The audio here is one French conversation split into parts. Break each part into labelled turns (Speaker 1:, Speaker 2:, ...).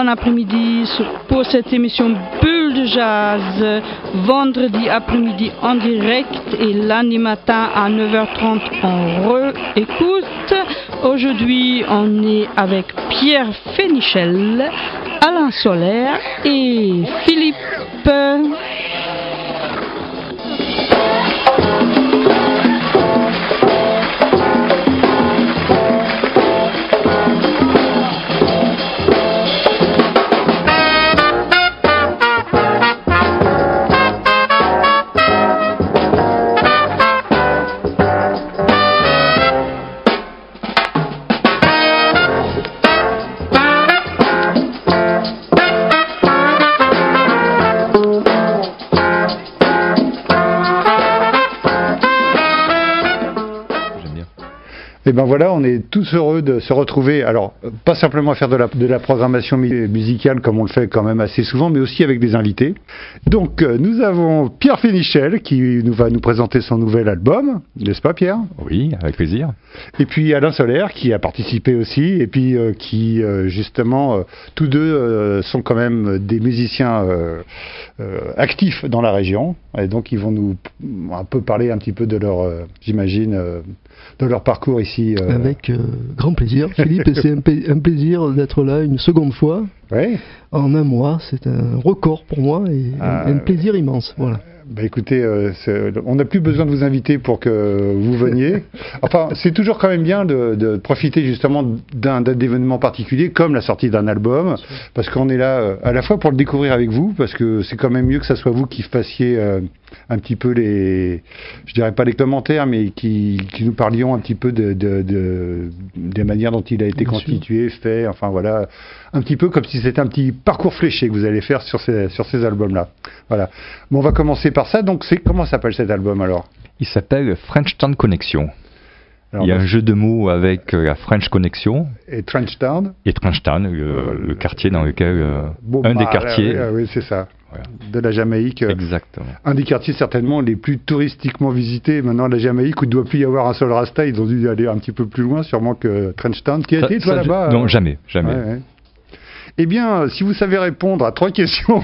Speaker 1: après-midi pour cette émission Bulle de Jazz, vendredi après-midi en direct et lundi matin à 9h30 en réécoute. Aujourd'hui, on est avec Pierre Fénichel, Alain Solaire et Philippe.
Speaker 2: Et ben voilà, on est tous heureux de se retrouver, alors pas simplement à faire de la programmation musicale comme on le fait quand même assez souvent, mais aussi avec des invités. Donc nous avons Pierre Fénichel qui va nous présenter son nouvel album, n'est-ce pas Pierre ?
Speaker 3: Oui, avec plaisir.
Speaker 2: Et puis Alain Solaire qui a participé aussi, et puis qui justement, tous deux sont quand même des musiciens actifs dans la région, et donc ils vont nous un peu parler un petit peu de leur, j'imagine, de leur parcours ici.
Speaker 4: Avec grand plaisir, Philippe, et c'est un plaisir d'être là une seconde fois.
Speaker 2: Ouais.
Speaker 4: En un mois, c'est un record pour moi et un plaisir immense. Voilà.
Speaker 2: Bah écoutez, on n'a plus besoin de vous inviter pour que vous veniez. Enfin, c'est toujours quand même bien de profiter justement d'un événement particulier, comme la sortie d'un album, parce qu'on est là à la fois pour le découvrir avec vous, parce que c'est quand même mieux que ça soit vous qui fassiez un petit peu je dirais pas les commentaires, mais qui nous parlions un petit peu des manières dont il a été constitué, fait, enfin voilà, un petit peu comme si c'était un petit parcours fléché que vous allez faire sur ces albums-là. Voilà. Bon, on va commencer par ça. Donc, comment s'appelle cet album alors ?
Speaker 3: Il s'appelle French Town Connection.
Speaker 2: Alors,
Speaker 3: il y a un jeu de mots avec la French Connection.
Speaker 2: Et Trench Town.
Speaker 3: Et Trench Town, le quartier dans lequel... des quartiers...
Speaker 2: Oui, c'est ça.
Speaker 3: Voilà.
Speaker 2: De la Jamaïque.
Speaker 3: Exactement.
Speaker 2: Un des quartiers certainement les plus touristiquement visités maintenant la Jamaïque, où il ne doit plus y avoir un seul Rasta. Ils ont dû aller un petit peu plus loin sûrement que Trench Town. Qui a été toi là-bas ?
Speaker 3: Non, jamais.
Speaker 2: Ouais. Eh bien, si vous savez répondre à 3 questions,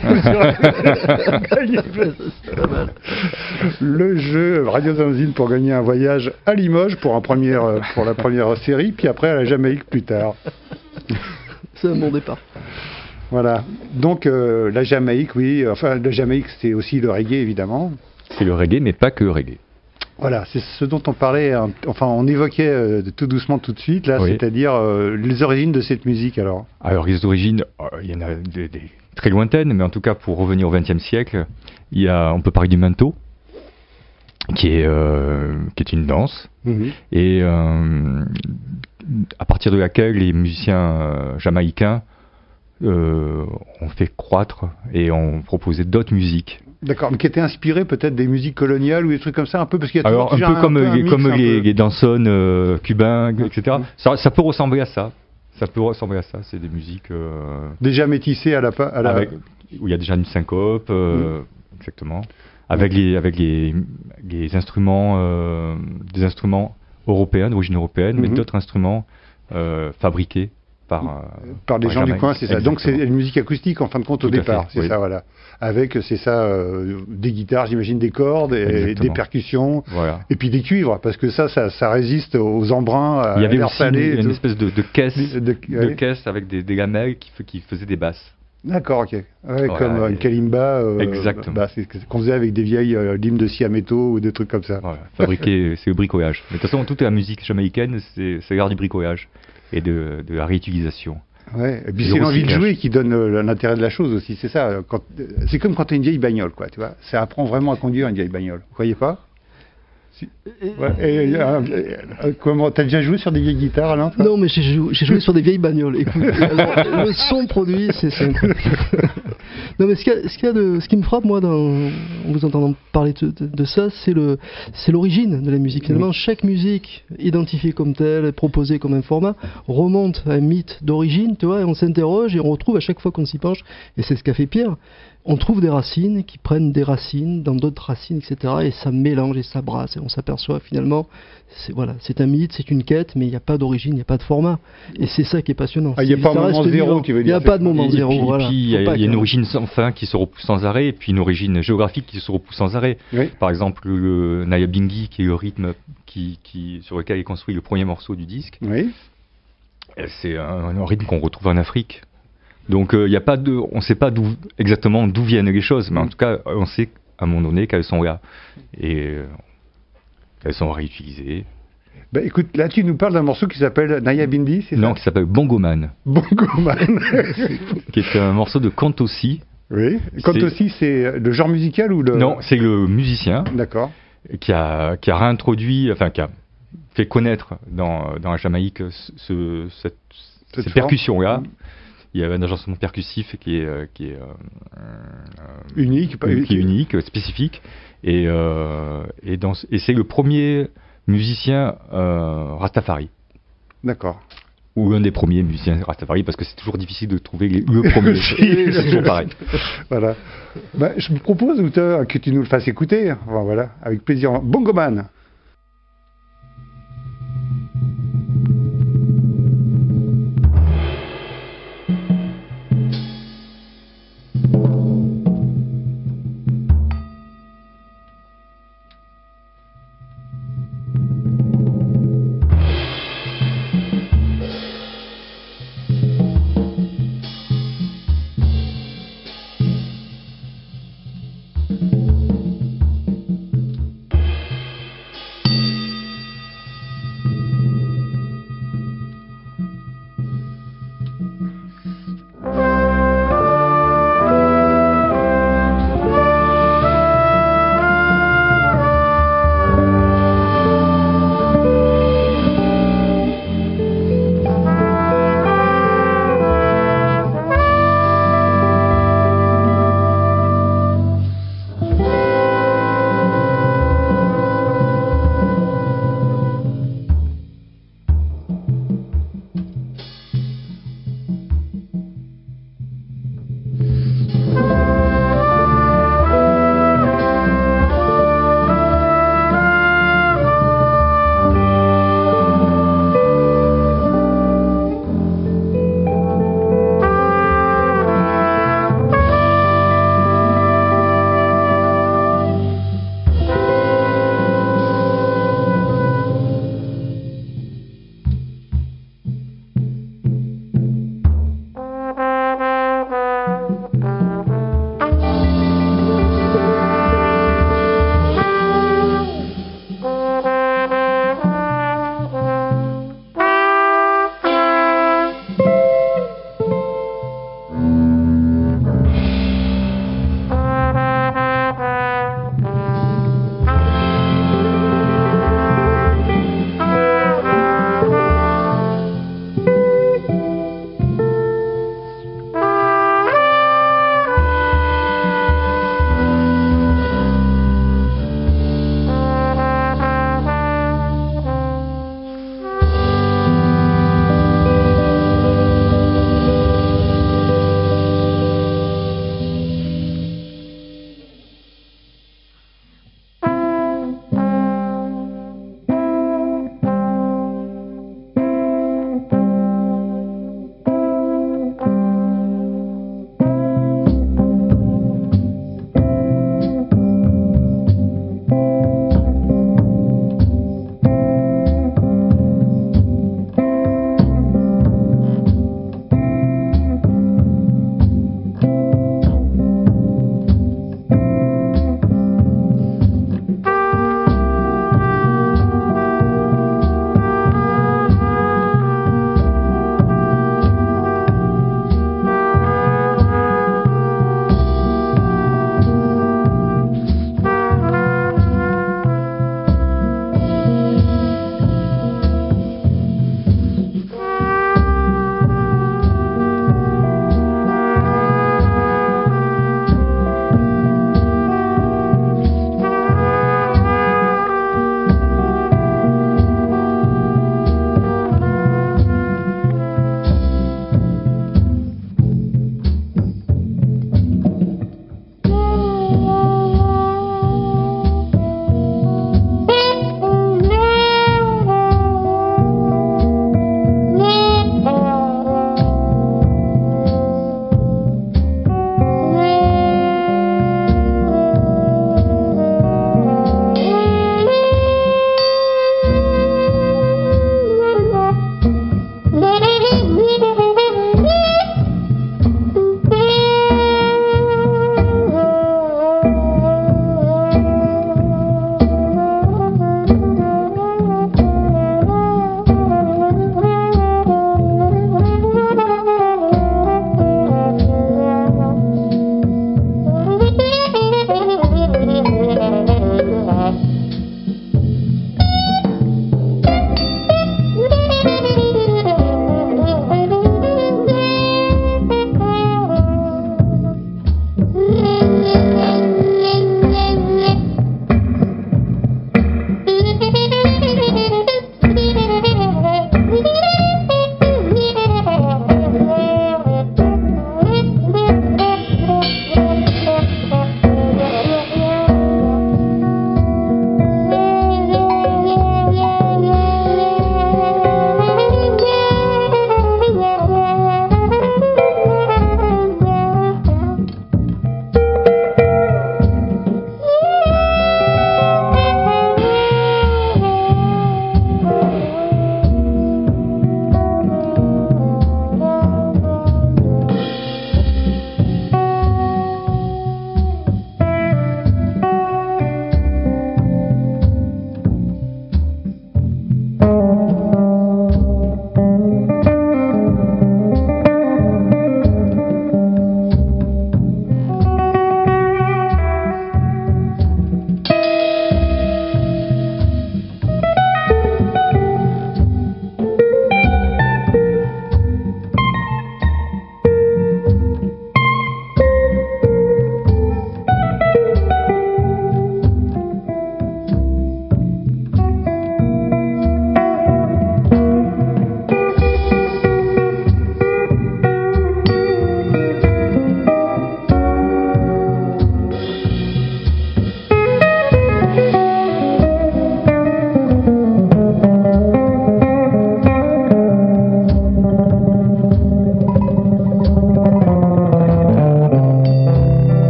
Speaker 2: le jeu Radio Zanzine pour gagner un voyage à Limoges pour la première série, puis après à la Jamaïque plus tard.
Speaker 4: C'est un bon départ.
Speaker 2: Voilà. Donc la Jamaïque, oui. Enfin, la Jamaïque, c'est aussi le reggae, évidemment.
Speaker 3: C'est le reggae, mais pas que le reggae.
Speaker 2: Voilà, c'est ce dont on parlait, enfin on évoquait tout doucement tout de suite, là, oui. C'est-à-dire les origines de cette musique alors.
Speaker 3: Alors les origines, il y en a des très lointaines, mais en tout cas pour revenir au XXe siècle, on peut parler du manto, qui est une danse, et à partir de laquelle les musiciens jamaïcains ont fait croître et ont proposé d'autres musiques.
Speaker 2: D'accord, mais qui était inspiré peut-être des musiques coloniales ou des trucs comme ça, un peu parce qu'il y a
Speaker 3: alors un peu comme les dansons cubains, etc. Ça peut ressembler à ça. C'est des musiques
Speaker 2: déjà métissées
Speaker 3: où il y a déjà une syncope, exactement, avec les instruments, des instruments européens, d'origine européenne, mais d'autres instruments fabriqués
Speaker 2: par des gens du coin, c'est ça. Donc c'est une musique acoustique en fin de compte au départ, c'est ça, voilà. Avec, c'est ça, des guitares, j'imagine, des cordes, et des percussions, voilà. Et puis des cuivres, parce que ça résiste aux embruns,
Speaker 3: il y avait aussi une espèce de caisse avec des lamelles qui faisaient des basses.
Speaker 2: D'accord, ok. Ouais, comme une kalimba, c'est ce qu'on faisait avec des vieilles limes de scie à métaux ou des trucs comme ça.
Speaker 3: Voilà, fabriqué, c'est le bricolage. Mais de toute façon, toute la musique jamaïcaine, c'est l'art du bricolage et de la réutilisation.
Speaker 2: Ouais, et puis c'est l'envie de jouer qui donne l'intérêt de la chose aussi, c'est ça. C'est comme quand tu as une vieille bagnole, quoi, tu vois. Ça apprend vraiment à conduire une vieille bagnole. Vous croyez pas ? Comment t'as déjà joué sur des vieilles guitares, Alain ?
Speaker 4: Non, mais j'ai joué sur des vieilles bagnoles. Écoute, le son produit, c'est incroyable. Non, mais ce qui me frappe, moi, en vous entendant parler de ça, c'est l'origine de la musique. Finalement, chaque musique, identifiée comme telle, proposée comme un format, remonte à un mythe d'origine, tu vois, et on s'interroge et on retrouve à chaque fois qu'on s'y penche, et c'est ce qu'a fait Pierre, on trouve des racines qui prennent des racines dans d'autres racines, etc. Et ça mélange et ça brasse. Et on s'aperçoit finalement, c'est un mythe, c'est une quête, mais il n'y a pas d'origine, il n'y a pas de format. Et c'est ça qui est passionnant.
Speaker 2: Il n'y a pas de moment zéro, tu veux dire.
Speaker 4: Il n'y a pas de moment zéro.
Speaker 3: Et
Speaker 4: Voilà.
Speaker 3: puis il y a une origine sans fin qui se repousse sans arrêt, et puis une origine géographique qui se repousse sans arrêt.
Speaker 2: Oui.
Speaker 3: Par exemple, le Nyabinghi, qui est le rythme sur lequel est construit le premier morceau du disque.
Speaker 2: Oui.
Speaker 3: C'est un rythme qu'on retrouve en Afrique. Donc on ne sait pas exactement d'où viennent les choses, mais en tout cas, on sait à un moment donné qu'elles sont là. Et elles sont réutilisées.
Speaker 2: Bah, écoute, là tu nous parles d'un morceau qui s'appelle Nyabinghi, c'est ça?
Speaker 3: Non, qui s'appelle Bongoman.
Speaker 2: Bongoman.
Speaker 3: Qui est un morceau de Kantossi.
Speaker 2: Oui. Kantossi, c'est le genre musical ou le...
Speaker 3: Non, c'est le musicien.
Speaker 2: D'accord.
Speaker 3: Qui a réintroduit, enfin qui a fait connaître dans la Jamaïque cette percussion-là. Il y avait un agencement percussif qui est
Speaker 2: unique,
Speaker 3: qui est unique, spécifique, et c'est le premier musicien Rastafari.
Speaker 2: D'accord.
Speaker 3: Ou un des premiers musiciens Rastafari, parce que c'est toujours difficile de trouver le premier. C'est toujours pareil.
Speaker 2: Voilà. Bah, je me propose, Wouter, que tu nous le fasses écouter. Enfin, voilà, avec plaisir. Bongoman.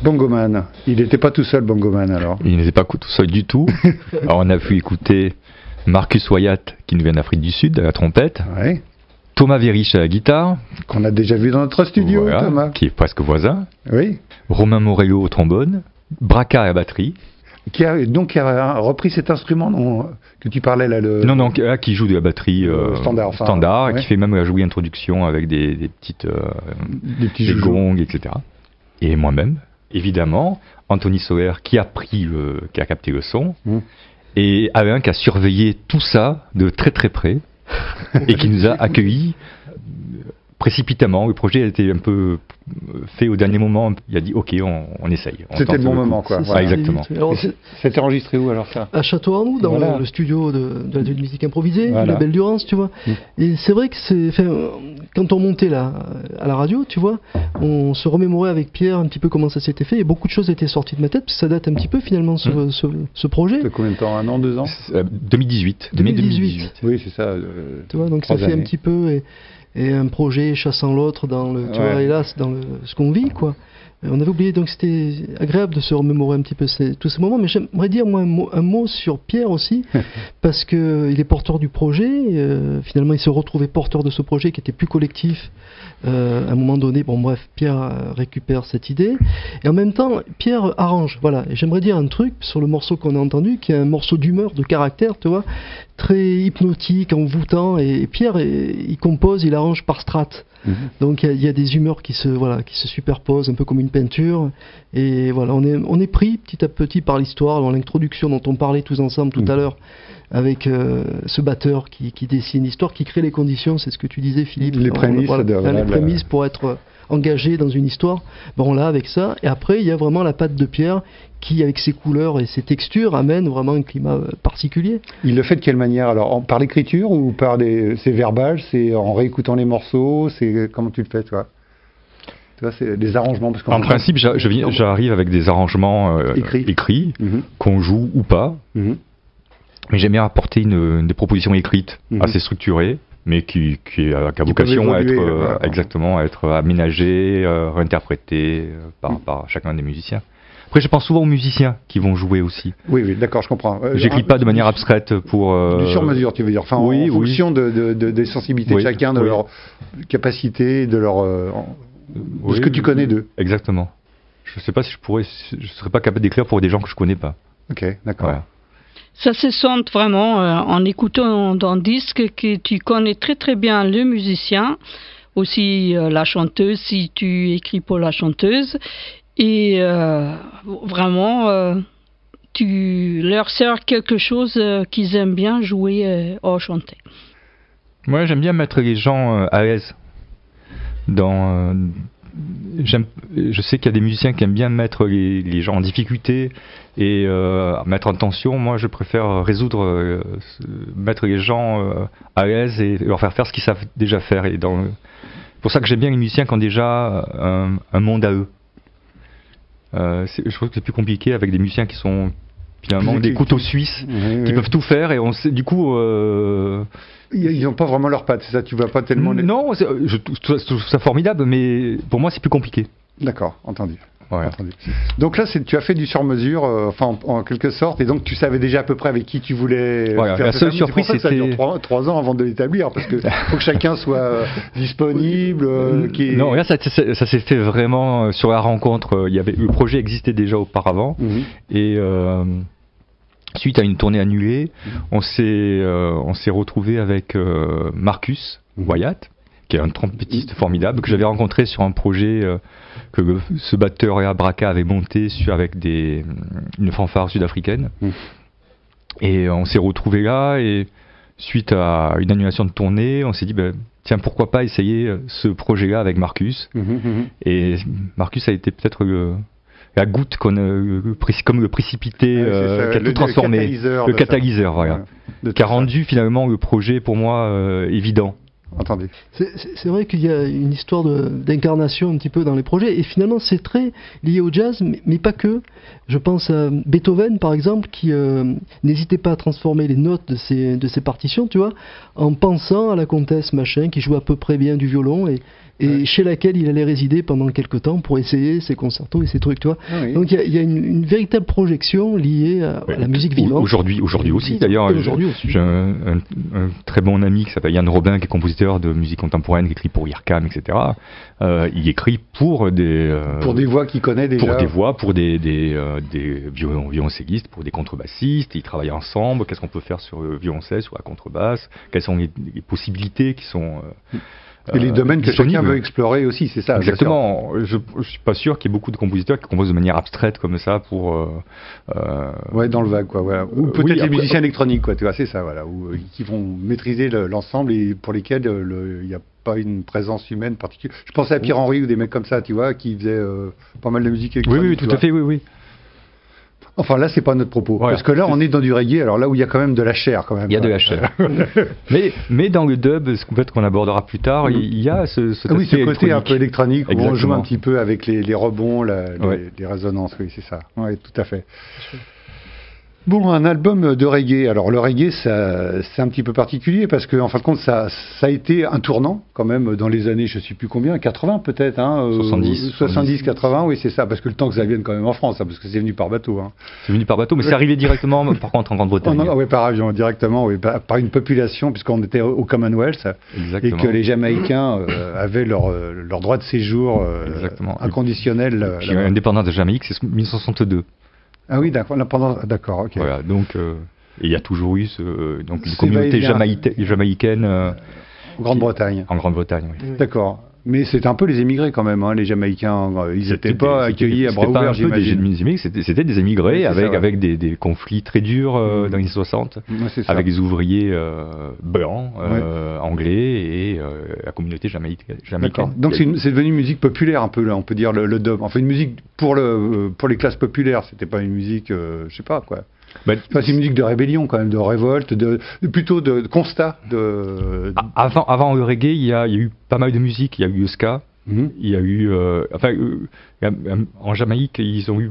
Speaker 2: Bongoman. Il n'était pas tout seul, Bongoman, alors.
Speaker 3: Il n'était pas tout seul du tout. Alors on a pu écouter Marcus Wyatt, qui nous vient d'Afrique du Sud, à la trompette.
Speaker 2: Ouais.
Speaker 3: Thomas Vérich à la guitare.
Speaker 2: Qu'on a déjà vu dans notre studio,
Speaker 3: Voilà,
Speaker 2: Thomas.
Speaker 3: qui est presque voisin.
Speaker 2: Oui.
Speaker 3: Romain Morello au trombone. Braca à la batterie.
Speaker 2: Qui a repris cet instrument que tu parlais là.
Speaker 3: Non, qui joue de la batterie standard,
Speaker 2: ouais.
Speaker 3: qui fait même la jouer introduction avec des petites
Speaker 2: des petits
Speaker 3: des gongs, etc. Et moi-même, évidemment, Anthony Soler qui a capté le son, et Alain qui a surveillé tout ça de très très près et qui nous a accueillis précipitamment. Le projet a été un peu fait au dernier moment. Il a dit OK, on essaye.
Speaker 2: C'était le bon moment, quoi.
Speaker 3: Ouais, exactement.
Speaker 2: C'était enregistré où alors ça?
Speaker 4: À Château-Arnoux, dans le studio de la musique improvisée, du label Durance, tu vois. Et c'est vrai que quand on montait là à la radio, tu vois, on se remémorait avec Pierre un petit peu comment ça s'était fait, et beaucoup de choses étaient sorties de ma tête, parce que ça date un petit peu finalement ce projet.
Speaker 2: De combien de temps? 1 an, 2 ans?
Speaker 3: 2018. 2018.
Speaker 2: Oui, c'est ça.
Speaker 4: Tu vois, donc ça fait un petit peu. Et un projet chassant l'autre dans le, tu vois, hélas, dans ce qu'on vit, quoi. On avait oublié, donc c'était agréable de se remémorer un petit peu tous ces moments. Mais j'aimerais dire moi un mot sur Pierre aussi, parce que il est porteur du projet. Finalement, il se retrouvait porteur de ce projet qui était plus collectif. À un moment donné, bon bref, Pierre récupère cette idée, et en même temps, Pierre arrange. Voilà. Et j'aimerais dire un truc sur le morceau qu'on a entendu, qui est un morceau d'humeur, de caractère, tu vois, très hypnotique, envoûtant. Et Pierre, il compose, il arrange par strates. Donc il y a des humeurs qui se superposent un peu comme une peinture, et voilà, on est pris petit à petit par l'histoire, dans l'introduction dont on parlait tous ensemble tout à l'heure, avec ce batteur qui dessine l'histoire, qui crée les conditions, c'est ce que tu disais Philippe,
Speaker 2: les prémices,
Speaker 4: les prémices pour être engagé dans une histoire. Bon, là avec ça, et après il y a vraiment la patte de Pierre qui, avec ses couleurs et ses textures, amène vraiment un climat particulier.
Speaker 2: Il le fait de quelle manière alors? Par l'écriture ou par c'est verbal? C'est en réécoutant les morceaux? Comment tu le fais, toi? Tu vois, c'est des arrangements. Parce
Speaker 3: en principe, j'arrive avec des arrangements écrits qu'on joue ou pas. Mais j'aime bien apporter des propositions écrites assez structurées, mais qui a vocation à être exactement à être aménagées, réinterprétées par chacun des musiciens. Après, je pense souvent aux musiciens qui vont jouer aussi.
Speaker 2: Oui, d'accord, je comprends.
Speaker 3: J'écris pas de manière abstraite pour...
Speaker 2: Du sur-mesure, tu veux dire. Enfin, en fonction des sensibilités de chacun, de leur capacité, de ce que tu connais d'eux.
Speaker 3: Exactement. Je sais pas si je serais pas capable d'écrire pour des gens que je connais pas.
Speaker 2: Ok, d'accord. Voilà.
Speaker 1: Ça se sent vraiment en écoutant dans le disque que tu connais très très bien le musicien, aussi la chanteuse si tu écris pour la chanteuse. Et vraiment, tu leur sers quelque chose qu'ils aiment bien jouer ou chanter.
Speaker 3: Moi, j'aime bien mettre les gens à l'aise. Je sais qu'il y a des musiciens qui aiment bien mettre les gens en difficulté et mettre en tension. Moi, je préfère mettre les gens à l'aise et leur faire ce qu'ils savent déjà faire. C'est pour ça que j'aime bien les musiciens qui ont déjà un monde à eux. Je trouve que c'est plus compliqué avec des musiciens qui sont finalement des couteaux suisses qui peuvent tout faire, et on sait, du coup
Speaker 2: ils n'ont pas vraiment leurs pattes, c'est ça? Tu vas pas tellement
Speaker 3: non, je trouve ça formidable, mais pour moi c'est plus compliqué.
Speaker 2: D'accord, entendu.
Speaker 3: Ouais.
Speaker 2: Entendu. Donc là, tu as fait du sur-mesure, en quelque sorte, et donc tu savais déjà à peu près avec qui tu voulais faire.
Speaker 3: La seule surprise,
Speaker 2: c'était... Ça dure 3 ans avant de l'établir, parce que faut que chacun soit disponible.
Speaker 3: Non, là, ça s'est fait vraiment sur la rencontre. Le projet existait déjà auparavant, et suite à une tournée annulée, on s'est retrouvé avec Marcus Wyatt, qui est un trompettiste formidable, que j'avais rencontré sur un projet que ce batteur à Braca avait monté avec une fanfare sud-africaine. Et on s'est retrouvé là, et suite à une annulation de tournée, on s'est dit, tiens, pourquoi pas essayer ce projet-là avec Marcus. Et Marcus a été peut-être la goutte comme le précipité qui a tout transformé. Le catalyseur, voilà. Qui a rendu finalement le projet pour moi évident.
Speaker 2: Entendez.
Speaker 4: C'est vrai qu'il y a une histoire d'incarnation un petit peu dans les projets, et finalement c'est très lié au jazz, mais pas que. Je pense à Beethoven par exemple, qui n'hésitait pas à transformer les notes de ses partitions, tu vois, en pensant à la comtesse machin, qui joue à peu près bien du violon, et chez laquelle il allait résider pendant quelques temps pour essayer ses concertos et ses trucs, tu vois. Ah oui. Donc il y a une véritable projection liée à la musique vivante.
Speaker 3: Aujourd'hui aussi, d'ailleurs, j'ai un très bon ami qui s'appelle Yann Robin, qui est compositeur de musique contemporaine, qui écrit pour IRCAM, etc. Il écrit pour des
Speaker 2: voix qu'il connaît déjà.
Speaker 3: Pour des voix, pour des violoncellistes, pour des contrebassistes. Ils travaillent ensemble. Qu'est-ce qu'on peut faire sur le violoncelle, sur la contrebasse? Quelles sont les possibilités qui sont...
Speaker 2: Et les domaines que chacun veut explorer aussi, c'est ça.
Speaker 3: Exactement. Je suis pas sûr qu'il y ait beaucoup de compositeurs qui composent de manière abstraite comme ça pour.
Speaker 2: Ouais, dans le vague, quoi. Voilà. Ou peut-être les musiciens électroniques, quoi. Tu vois, c'est ça, voilà. Qui vont maîtriser l'ensemble et pour lesquels il n'y a pas une présence humaine particulière. Je pensais à Pierre Henry ou des mecs comme ça, tu vois, qui faisaient pas mal de musique électronique.
Speaker 3: Oui, tout à fait, oui.
Speaker 2: Enfin, là, c'est pas notre propos. Voilà. Parce que là, on est dans du reggae, alors là où il y a quand même de la chair, quand même.
Speaker 3: Il y a de la chair. mais dans le dub, peut-être qu'on abordera plus tard, il y a ce
Speaker 2: côté un peu électronique, où on joue un petit peu avec les rebonds, les résonances, oui, c'est ça. Oui, tout à fait. Bon, un album de reggae. Alors, le reggae, c'est un petit peu particulier parce qu'en fin de compte, ça a été un tournant quand même dans les années, je ne sais plus combien, 80 peut-être, hein, 70, 80, oui, c'est ça, parce que le temps que ça vienne quand même en France, hein, parce que c'est venu par bateau. Hein.
Speaker 3: C'est venu par bateau, mais c'est arrivé directement, par contre, en Grande-Bretagne.
Speaker 2: Oui, par avion, directement, oui, par une population, puisqu'on était au Commonwealth, et que les Jamaïcains avaient leur droit de séjour inconditionnel.
Speaker 3: Puis l'indépendance de Jamaïque, c'est 1962.
Speaker 2: Ah oui, d'accord, ok.
Speaker 3: Voilà, donc il y a toujours eu une communauté jamaïcaine
Speaker 2: en Grande-Bretagne.
Speaker 3: En Grande-Bretagne, oui.
Speaker 2: D'accord. Mais c'était un peu les émigrés quand même, hein, les Jamaïcains. Ils n'étaient pas accueillis à bras ouverts, j'imagine.
Speaker 3: C'était des émigrés avec des conflits très durs dans les années 60, avec des ouvriers blancs, anglais et la communauté jamaïcaine.
Speaker 2: Donc c'est devenu une musique populaire un peu, là, on peut dire le dub. Enfin une musique pour les classes populaires, c'était pas une musique, je sais pas quoi. C'est une musique de rébellion quand même, de révolte, plutôt de constat.
Speaker 3: Avant le reggae, il y a eu pas mal de musique. Il y a eu le ska, il y a eu, en Jamaïque, il y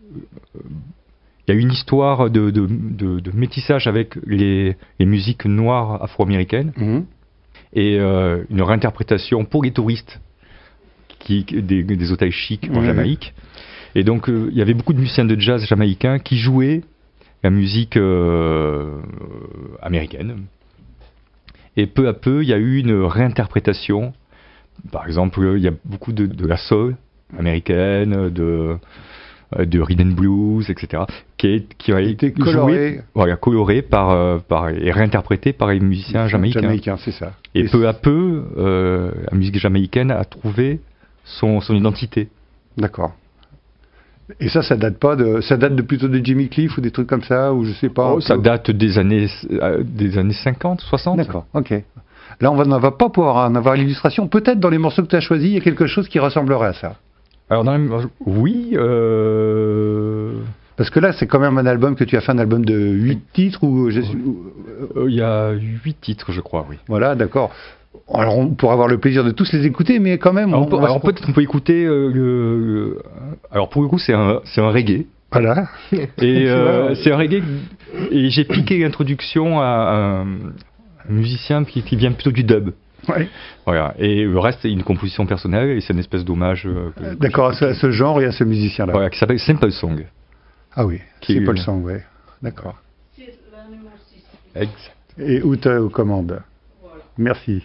Speaker 3: a eu une histoire de métissage avec les musiques noires afro-américaines et une réinterprétation pour les touristes des hôtels chics en Jamaïque. Et donc il y avait beaucoup de musiciens de jazz jamaïcains qui jouaient la musique américaine. Et peu à peu, il y a eu une réinterprétation. Par exemple, il y a beaucoup de la soul américaine, de rhythm and blues, etc., qui a été colorée et réinterprétée par les musiciens jamaïcains.
Speaker 2: C'est ça.
Speaker 3: Et peu à peu, la musique jamaïcaine a trouvé son identité.
Speaker 2: D'accord. Et ça date plutôt de Jimmy Cliff ou des trucs comme ça, ou je sais pas.
Speaker 3: Ça date des années 50, 60.
Speaker 2: D'accord, ok. Là, on ne va pas pouvoir en avoir l'illustration. Peut-être dans les morceaux que tu as choisis, il y a quelque chose qui ressemblerait à ça.
Speaker 3: Alors, oui.
Speaker 2: Parce que là, c'est quand même un album que tu as fait, un album de 8 titres ou
Speaker 3: il y a 8 titres, je crois, oui.
Speaker 2: Voilà, d'accord. Alors on pourra avoir le plaisir de tous les écouter, mais quand même...
Speaker 3: Alors peut-être qu'on peut écouter... Alors pour le coup, c'est un reggae.
Speaker 2: Voilà.
Speaker 3: Et c'est un reggae... Et j'ai piqué l'introduction à un musicien qui vient plutôt du dub.
Speaker 2: Ouais.
Speaker 3: Voilà. Et le reste, c'est une composition personnelle et c'est une espèce d'hommage...
Speaker 2: D'accord, à ce genre et à ce musicien-là.
Speaker 3: Voilà, qui s'appelle Simple Song.
Speaker 2: Ah oui, Simple Song, oui. D'accord.
Speaker 1: C'est la numéro 6.
Speaker 3: Exact.
Speaker 2: Et où tu aux commandes. Voilà. Merci.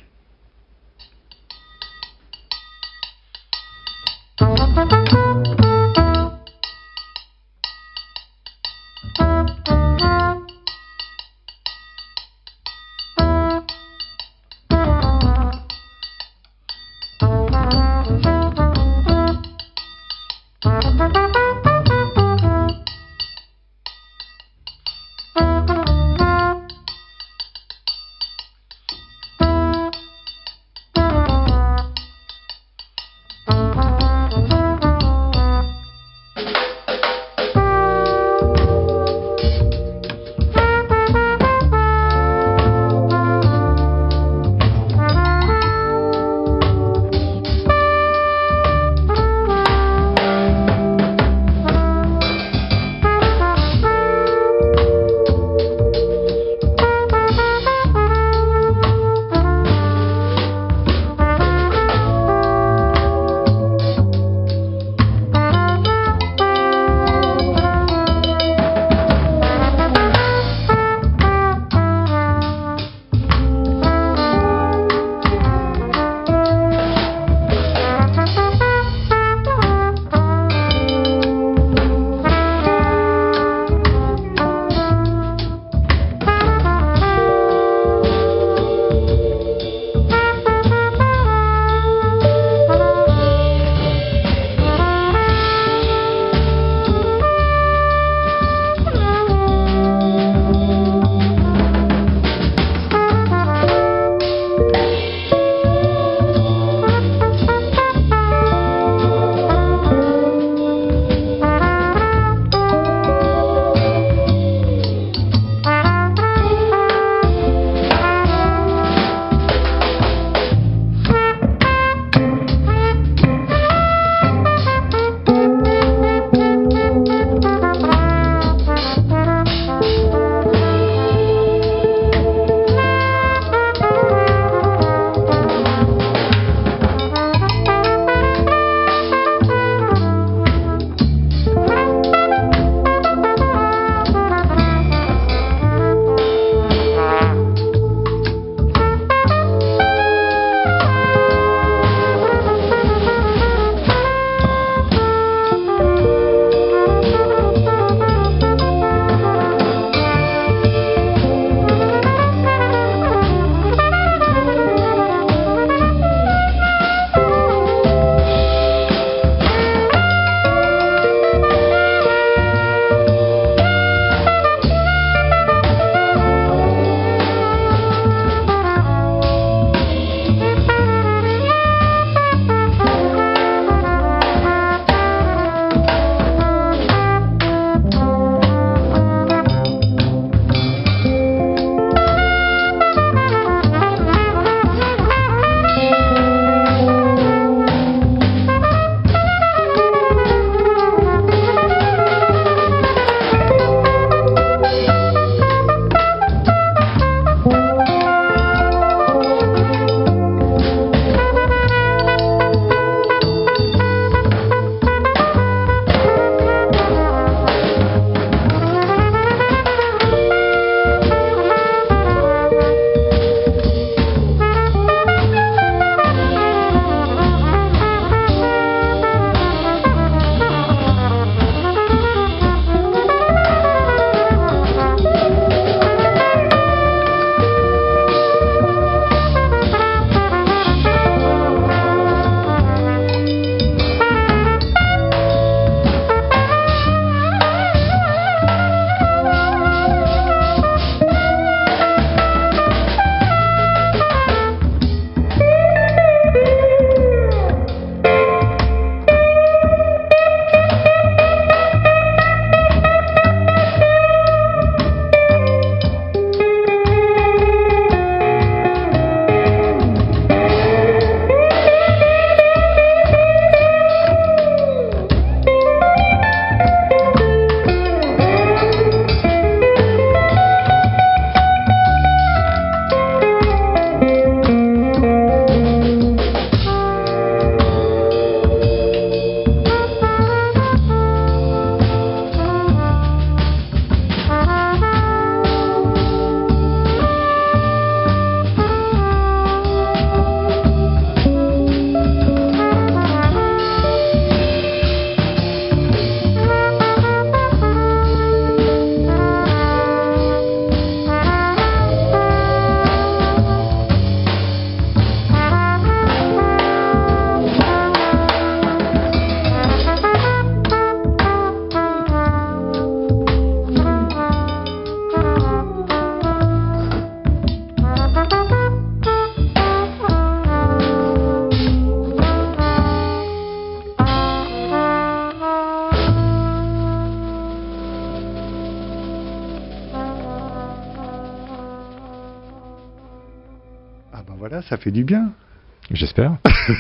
Speaker 2: ça fait du bien.
Speaker 3: J'espère.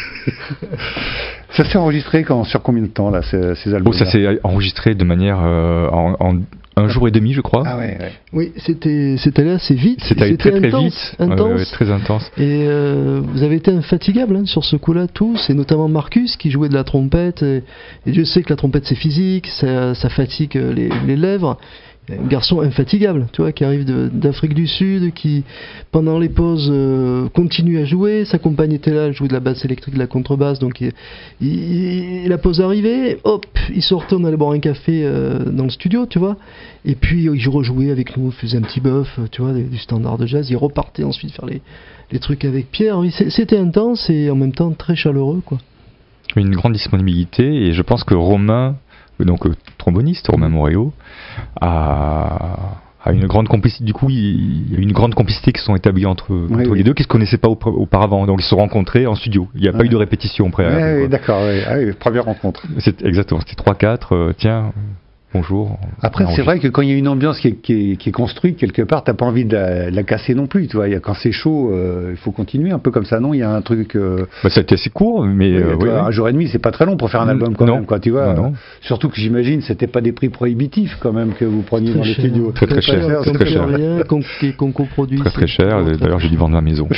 Speaker 2: Ça s'est enregistré sur combien de temps, là, ces albums?
Speaker 3: Ça s'est enregistré de manière en un jour et demi, je crois.
Speaker 2: Ah ouais.
Speaker 4: Oui, c'était allé assez vite.
Speaker 3: C'était allé très
Speaker 4: intense,
Speaker 3: vite.
Speaker 4: intense.
Speaker 3: Très intense.
Speaker 4: Et vous avez été infatigable sur ce coup-là, tous, et notamment Marcus qui jouait de la trompette. Et Dieu sait que la trompette c'est physique, ça fatigue les lèvres. Un garçon infatigable, tu vois, qui arrive d'Afrique du Sud, qui pendant les pauses continue à jouer. Sa compagne était là, elle jouait de la basse électrique, de la contrebasse, donc la pause arrivait, hop, il sortait, on allait boire un café dans le studio, tu vois, et puis il rejouait avec nous, faisait un petit bœuf, tu vois, du standard de jazz, il repartait ensuite faire les trucs avec Pierre. Oui, c'était intense et en même temps très chaleureux, quoi.
Speaker 3: Une grande disponibilité, et je pense que Romain, donc tromboniste, Romain Moréo, a une grande complicité. Du coup, il y a une grande complicité qui sont établies entre les deux, qui ne se connaissaient pas auparavant. Donc ils se sont rencontrés en studio. Il n'y a pas eu de répétition préalable.
Speaker 2: Oui, d'accord. Première rencontre.
Speaker 3: Exactement. C'était 3-4. Tiens. Bonjour.
Speaker 2: Après, c'est vrai que quand il y a une ambiance qui est construite quelque part, t'as pas envie de la casser non plus. Tu vois, quand c'est chaud, il faut continuer un peu comme ça. Non, il y a un truc.
Speaker 3: Ça a été assez court, mais
Speaker 2: un jour et demi, c'est pas très long pour faire un album quand même. Quoi, tu vois. Non. Surtout que j'imagine, c'était pas des prix prohibitifs quand même que vous preniez dans les studios.
Speaker 3: Très très cher.
Speaker 4: C'est très cher. Qu'on coproduit.
Speaker 3: Très très cher. D'ailleurs, j'ai dû vendre ma maison.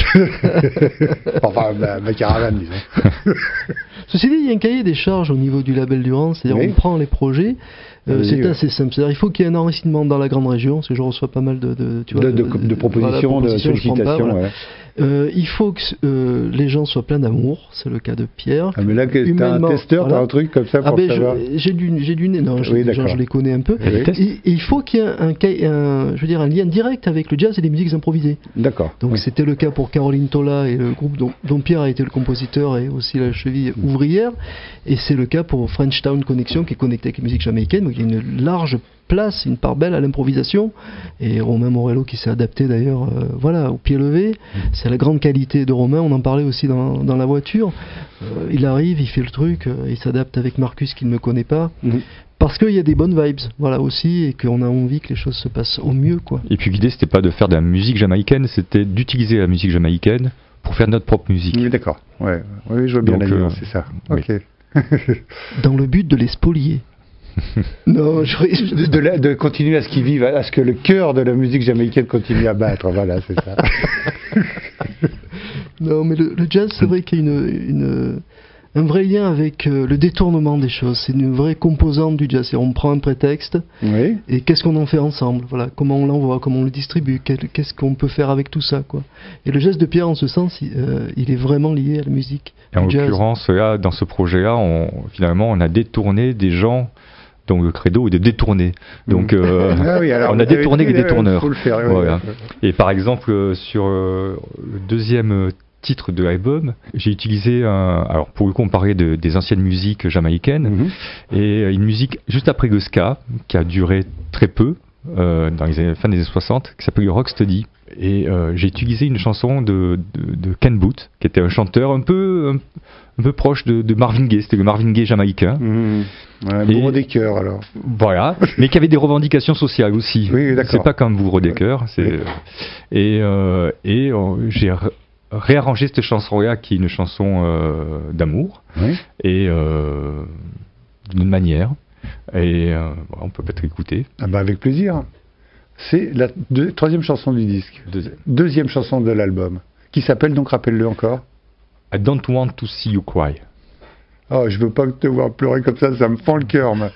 Speaker 2: Enfin, ma caravane, disons.
Speaker 4: Ceci dit, il y a un cahier des charges au niveau du label Durance. C'est-à-dire, on prend les projets. C'est assez simple. C'est-à-dire, il faut qu'il y ait un enregistrement dans la grande région, parce que je reçois pas mal de
Speaker 2: propositions, de sollicitations.
Speaker 4: Il faut que les gens soient pleins d'amour, c'est le cas de Pierre.
Speaker 2: Ah, mais là, t'as un testeur, t'as un truc comme ça pour savoir.
Speaker 4: J'ai du nez, non, je les connais un peu. Et il faut qu'il y ait un lien direct avec le jazz et les musiques improvisées.
Speaker 2: D'accord.
Speaker 4: Donc c'était le cas pour Caroline Tola et le groupe dont Pierre a été le compositeur et aussi la cheville ouvrière. Et c'est le cas pour French Town Connection qui est connecté avec les musiques jamaïcaines. Donc il y a une large place, une part belle à l'improvisation, et Romain Morello qui s'est adapté d'ailleurs au pied levé. C'est la grande qualité de Romain, on en parlait aussi dans la voiture. Il arrive, il fait le truc, il s'adapte avec Marcus qui ne me connaît pas, parce qu'il y a des bonnes vibes, aussi, et qu'on a envie que les choses se passent au mieux, quoi.
Speaker 3: Et puis l'idée c'était pas de faire de la musique jamaïcaine, c'était d'utiliser la musique jamaïcaine pour faire notre propre musique.
Speaker 2: Oui, d'accord. Oui, je vois bien la nuance, c'est ça.
Speaker 3: Oui.
Speaker 2: Ok.
Speaker 4: Dans le but de les spolier. Non,
Speaker 2: de continuer à ce qu'ils vivent, à ce que le cœur de la musique jamaïcaine continue à battre, voilà, c'est ça.
Speaker 4: Non, mais le jazz, c'est vrai qu'il y a un vrai lien avec le détournement des choses. C'est une vraie composante du jazz. On prend un prétexte, et qu'est-ce qu'on en fait ensemble, comment on l'envoie, comment on le distribue, qu'est-ce qu'on peut faire avec tout ça, quoi. Et le geste de Pierre, en ce sens, il est vraiment lié à la musique.
Speaker 3: Et en l'occurrence, là, dans ce projet-là, on a détourné des gens dont le credo est de détourner. Donc, on a détourné les détourneurs.
Speaker 2: Faut le faire,
Speaker 3: Et par exemple, sur le deuxième titre de l'album, j'ai utilisé alors pour le coup on parlait des anciennes musiques jamaïcaines, et une musique juste après le ska qui a duré très peu dans les fin des années 60, qui s'appelle Rocksteady, et j'ai utilisé une chanson de Ken Booth, qui était un chanteur un peu proche de Marvin Gaye. C'était le Marvin Gaye jamaïcain.
Speaker 2: Bourreau des cœurs, alors.
Speaker 3: Voilà, mais qui avait des revendications sociales aussi.
Speaker 2: Oui, d'accord.
Speaker 3: C'est pas comme Bourreau des cœurs. Et j'ai réarrangé cette chanson-là, qui est une chanson d'amour, et d'une manière. Et on peut peut-être écouter.
Speaker 2: Avec plaisir. C'est la troisième chanson du disque. Deuxième chanson de l'album. Qui s'appelle donc, rappelle-le encore.
Speaker 3: I don't want to see you cry.
Speaker 2: Oh, je veux pas te voir pleurer comme ça me fend le cœur, moi.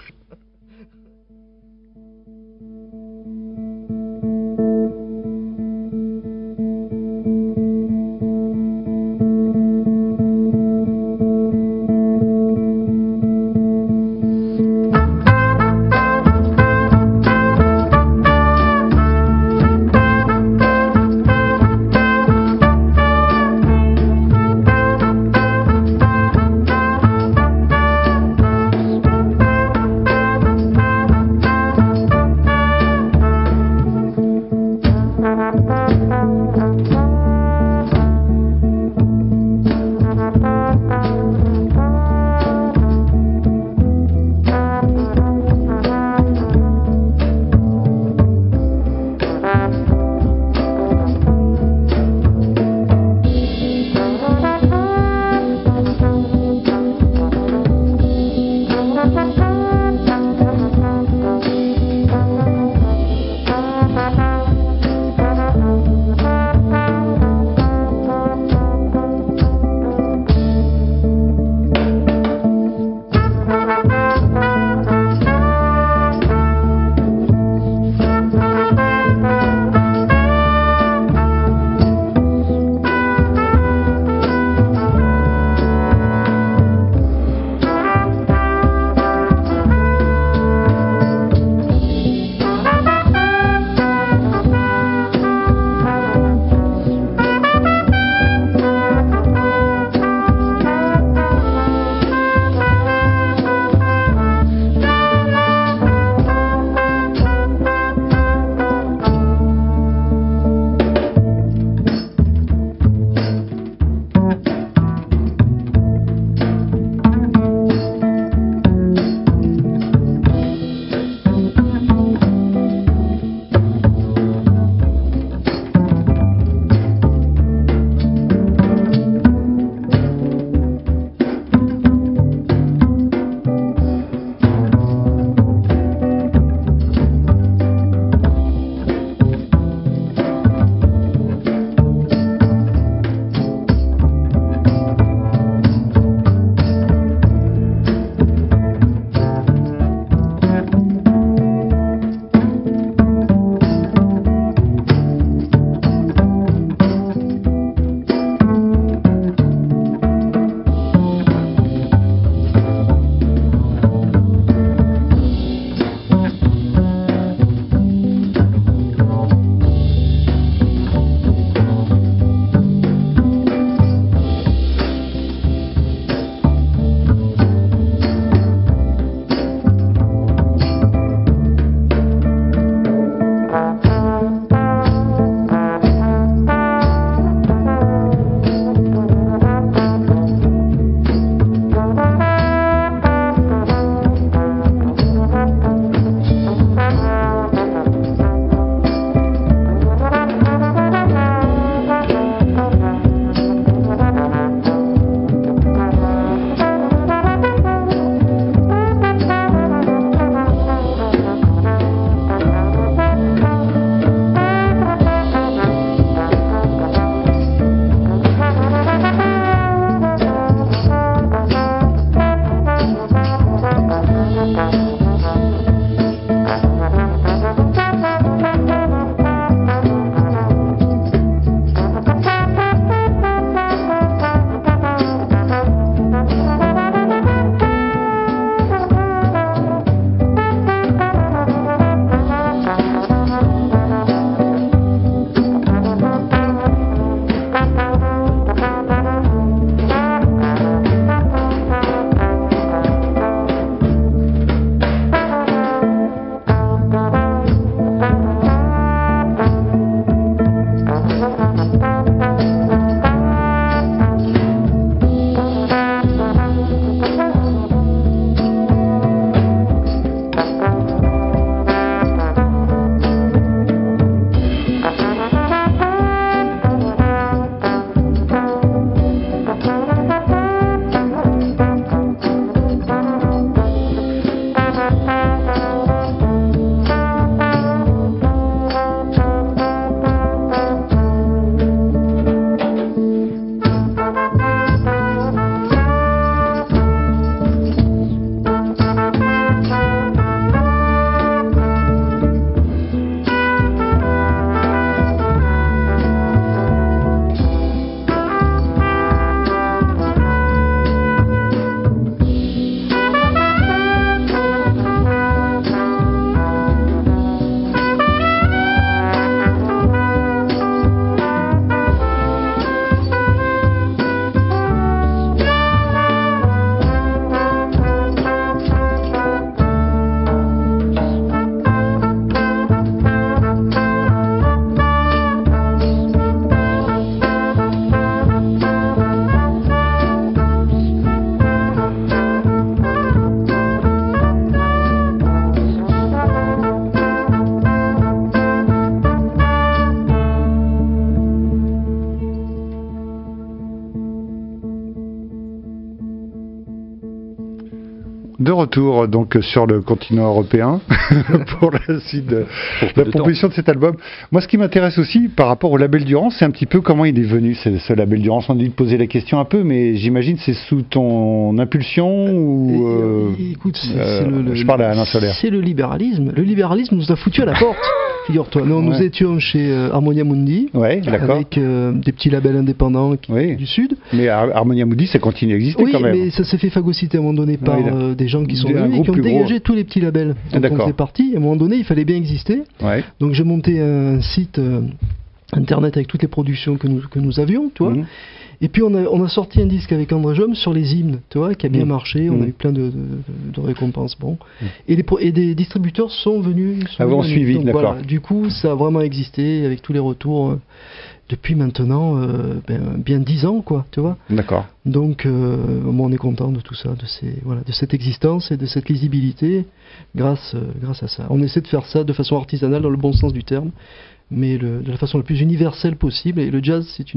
Speaker 2: De retour donc sur le continent européen pour la suite de la proposition de cet album. Moi, ce qui m'intéresse aussi par rapport au label Durance, c'est un petit peu comment il est venu ce label Durance. On a dû te poser la question un peu, mais j'imagine c'est sous ton impulsion ou
Speaker 4: écoute,
Speaker 2: je parle à Alain Solaire.
Speaker 4: C'est le libéralisme. Le libéralisme nous a foutu à la porte. Figure-toi, nous étions chez Harmonia Mundi, avec des petits labels indépendants du Sud.
Speaker 2: Mais Harmonia Mundi, ça continue à exister quand même.
Speaker 4: Oui, mais ça s'est fait phagocyter à un moment donné par des gens qui sont venus et qui ont dégagé tous les petits labels. Donc on faisait partie. À un moment donné, il fallait bien exister. Ouais. Donc j'ai monté un site internet avec toutes les productions que nous avions, tu vois. Et puis on a sorti un disque avec André Jom sur les hymnes, tu vois, qui a bien marché. On a eu plein de récompenses, bon. Et des distributeurs sont venus.
Speaker 2: Avant suivi, d'accord. Voilà,
Speaker 4: du coup, ça a vraiment existé avec tous les retours depuis maintenant bien 10 ans, quoi, tu vois.
Speaker 2: D'accord.
Speaker 4: Donc, on est content de tout ça, de cette existence et de cette lisibilité grâce à ça. On essaie de faire ça de façon artisanale dans le bon sens du terme, mais de la façon la plus universelle possible. Et le jazz, c'est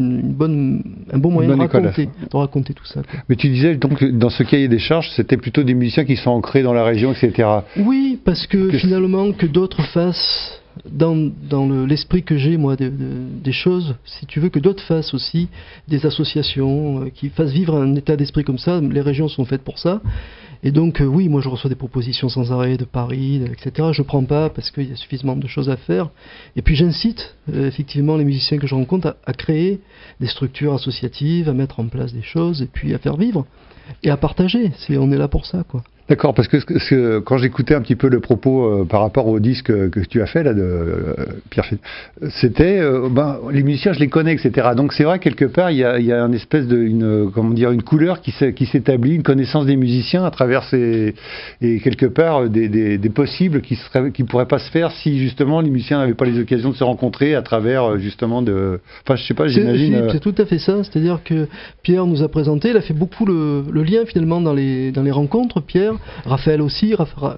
Speaker 4: un bon moyen de raconter tout ça, quoi.
Speaker 2: Mais tu disais donc dans ce cahier des charges, c'était plutôt des musiciens qui sont ancrés dans la région, etc.
Speaker 4: Oui, parce que finalement, que d'autres fassent dans l'esprit que j'ai, moi, des choses, si tu veux, que d'autres fassent aussi des associations qui fassent vivre un état d'esprit comme ça. Les régions sont faites pour ça. Et donc, oui, moi je reçois des propositions sans arrêt de Paris, etc. Je prends pas parce qu'il y a suffisamment de choses à faire. Et puis j'incite effectivement les musiciens que je rencontre à créer des structures associatives, à mettre en place des choses et puis à faire vivre et à partager. On est là pour ça, quoi.
Speaker 2: D'accord, parce que quand j'écoutais un petit peu le propos par rapport au disque que tu as fait là de Pierre, c'était les musiciens je les connais, etc. Donc c'est vrai quelque part il y a une espèce une couleur qui s'établit, une connaissance des musiciens à travers et quelque part des possibles qui pourraient pas se faire si justement les musiciens n'avaient pas les occasions de se rencontrer à travers justement je sais pas, j'imagine.
Speaker 4: C'est tout à fait ça, c'est-à-dire que Pierre nous a présenté, il a fait beaucoup le lien finalement dans les rencontres, Pierre. Raphaël aussi,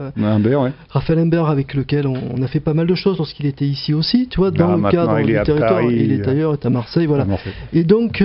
Speaker 4: Raphaël Imbert avec lequel on a fait pas mal de choses lorsqu'il était ici aussi, tu vois, dans le cadre du territoire. Il est ailleurs, il est à Marseille, voilà. Et donc,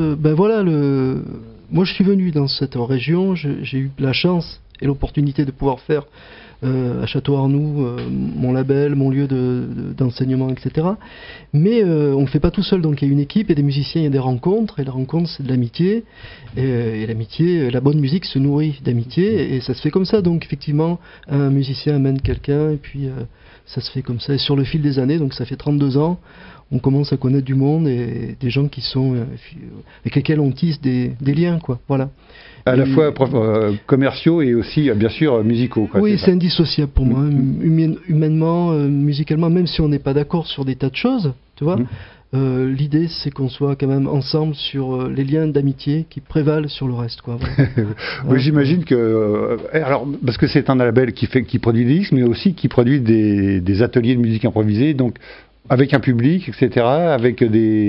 Speaker 4: moi je suis venu dans cette région, j'ai eu la chance et l'opportunité de pouvoir faire à Château-Arnoux mon label, mon lieu d'enseignement, etc. Mais on ne fait pas tout seul, donc il y a une équipe, il y a des musiciens, il y a des rencontres, et la rencontre c'est de l'amitié, et l'amitié, la bonne musique se nourrit d'amitié, et ça se fait comme ça, donc effectivement un musicien amène quelqu'un, et puis ça se fait comme ça, et sur le fil des années, donc ça fait 32 ans, on commence à connaître du monde, et des gens qui sont avec lesquels on tisse des liens, quoi, voilà.
Speaker 2: À la fois commerciaux et aussi, bien sûr, musicaux. Quoi,
Speaker 4: oui, c'est indissociable pour moi, humainement, musicalement, même si on n'est pas d'accord sur des tas de choses, tu vois. L'idée, c'est qu'on soit quand même ensemble sur les liens d'amitié qui prévalent sur le reste, quoi. Voilà.
Speaker 2: Oui, j'imagine que, parce que c'est un label qui produit des disques, mais aussi qui produit des ateliers de musique improvisée, donc avec un public, etc., avec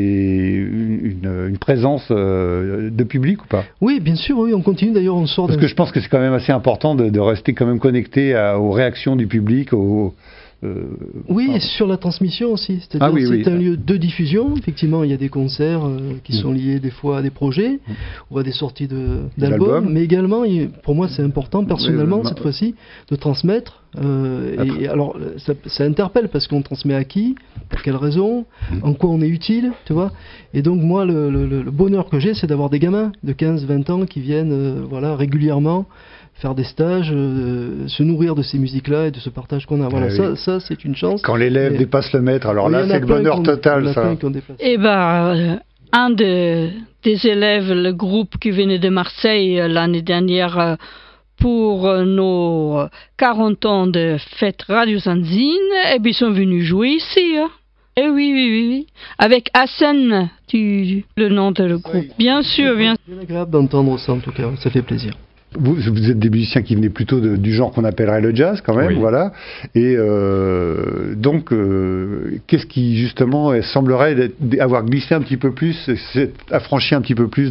Speaker 2: une présence de public ou pas?
Speaker 4: Oui, bien sûr, oui, on continue. D'ailleurs, on sort.
Speaker 2: Parce que je pense que c'est quand même assez important de rester quand même connecté aux réactions du public,
Speaker 4: et sur la transmission aussi. C'est-à-dire c'est un lieu de diffusion. Effectivement, il y a des concerts qui sont liés des fois à des projets ou à des sorties d'albums. Mais également, pour moi, c'est important, personnellement, cette fois-ci, de transmettre. Et alors, ça interpelle parce qu'on transmet à qui, pour quelle raison, en quoi on est utile, tu vois. Et donc, moi, le bonheur que j'ai, c'est d'avoir des gamins de 15-20 ans qui viennent régulièrement faire des stages, se nourrir de ces musiques-là et de ce partage qu'on a. Voilà, ça c'est une chance.
Speaker 2: Quand l'élève dépasse le maître, alors là, c'est le bonheur total, ça.
Speaker 1: Eh ben, un des élèves, le groupe qui venait de Marseille l'année dernière pour nos 40 ans de fête Radio Zanzine, et puis ils sont venus jouer ici. Hein. Eh oui. Avec Hassan, le nom de le groupe. Oui. Bien sûr.
Speaker 4: C'est agréable d'entendre ça, en tout cas, ça fait plaisir.
Speaker 2: Vous êtes des musiciens qui venaient plutôt du genre qu'on appellerait le jazz quand même, voilà. Et donc, qu'est-ce qui justement semblerait avoir glissé un petit peu plus, affranchi un petit peu plus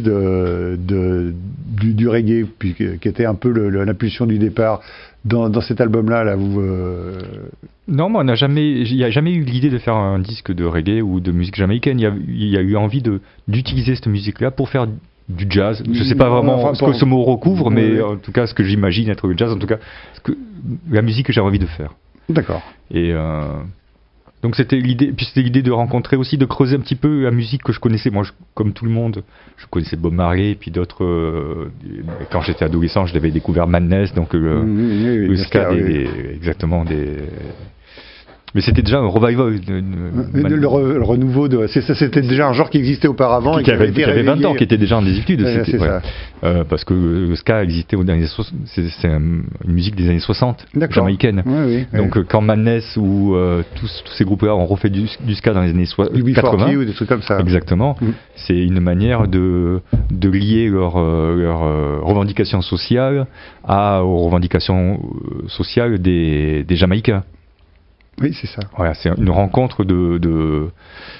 Speaker 2: du reggae, qui était un peu l'impulsion du départ dans cet album-là, là,
Speaker 3: Non, moi, il n'y a jamais eu l'idée de faire un disque de reggae ou de musique jamaïcaine. Il y a eu envie d'utiliser cette musique-là pour faire du jazz. Je sais pas vraiment ce que ce mot recouvre, mais
Speaker 2: ouais.
Speaker 3: en tout cas ce que j'imagine être le jazz, en tout cas la musique que j'ai envie de faire.
Speaker 2: D'accord.
Speaker 3: Et donc c'était l'idée de rencontrer aussi, de creuser un petit peu la musique que je connaissais. Moi, comme tout le monde, je connaissais Bob Marley, et puis d'autres. Quand j'étais adolescent, je l'avais découvert Madness, donc le ska, exactement des. Mais c'était déjà un revival.
Speaker 2: Le renouveau c'était déjà un genre qui existait auparavant.
Speaker 3: Qui avait 20 ans, qui était déjà en désuétude.
Speaker 2: C'est ça.
Speaker 3: Parce que le ska existait aux années 60. C'est une musique des années 60, jamaïcaine. Donc quand Madness ou tous ces groupes-là ont refait du ska dans les années 80,
Speaker 2: ou des trucs comme ça.
Speaker 3: Exactement. C'est une manière de lier leurs revendications sociales aux revendications sociales des Jamaïcains.
Speaker 2: Oui, c'est ça.
Speaker 3: Voilà, c'est une rencontre de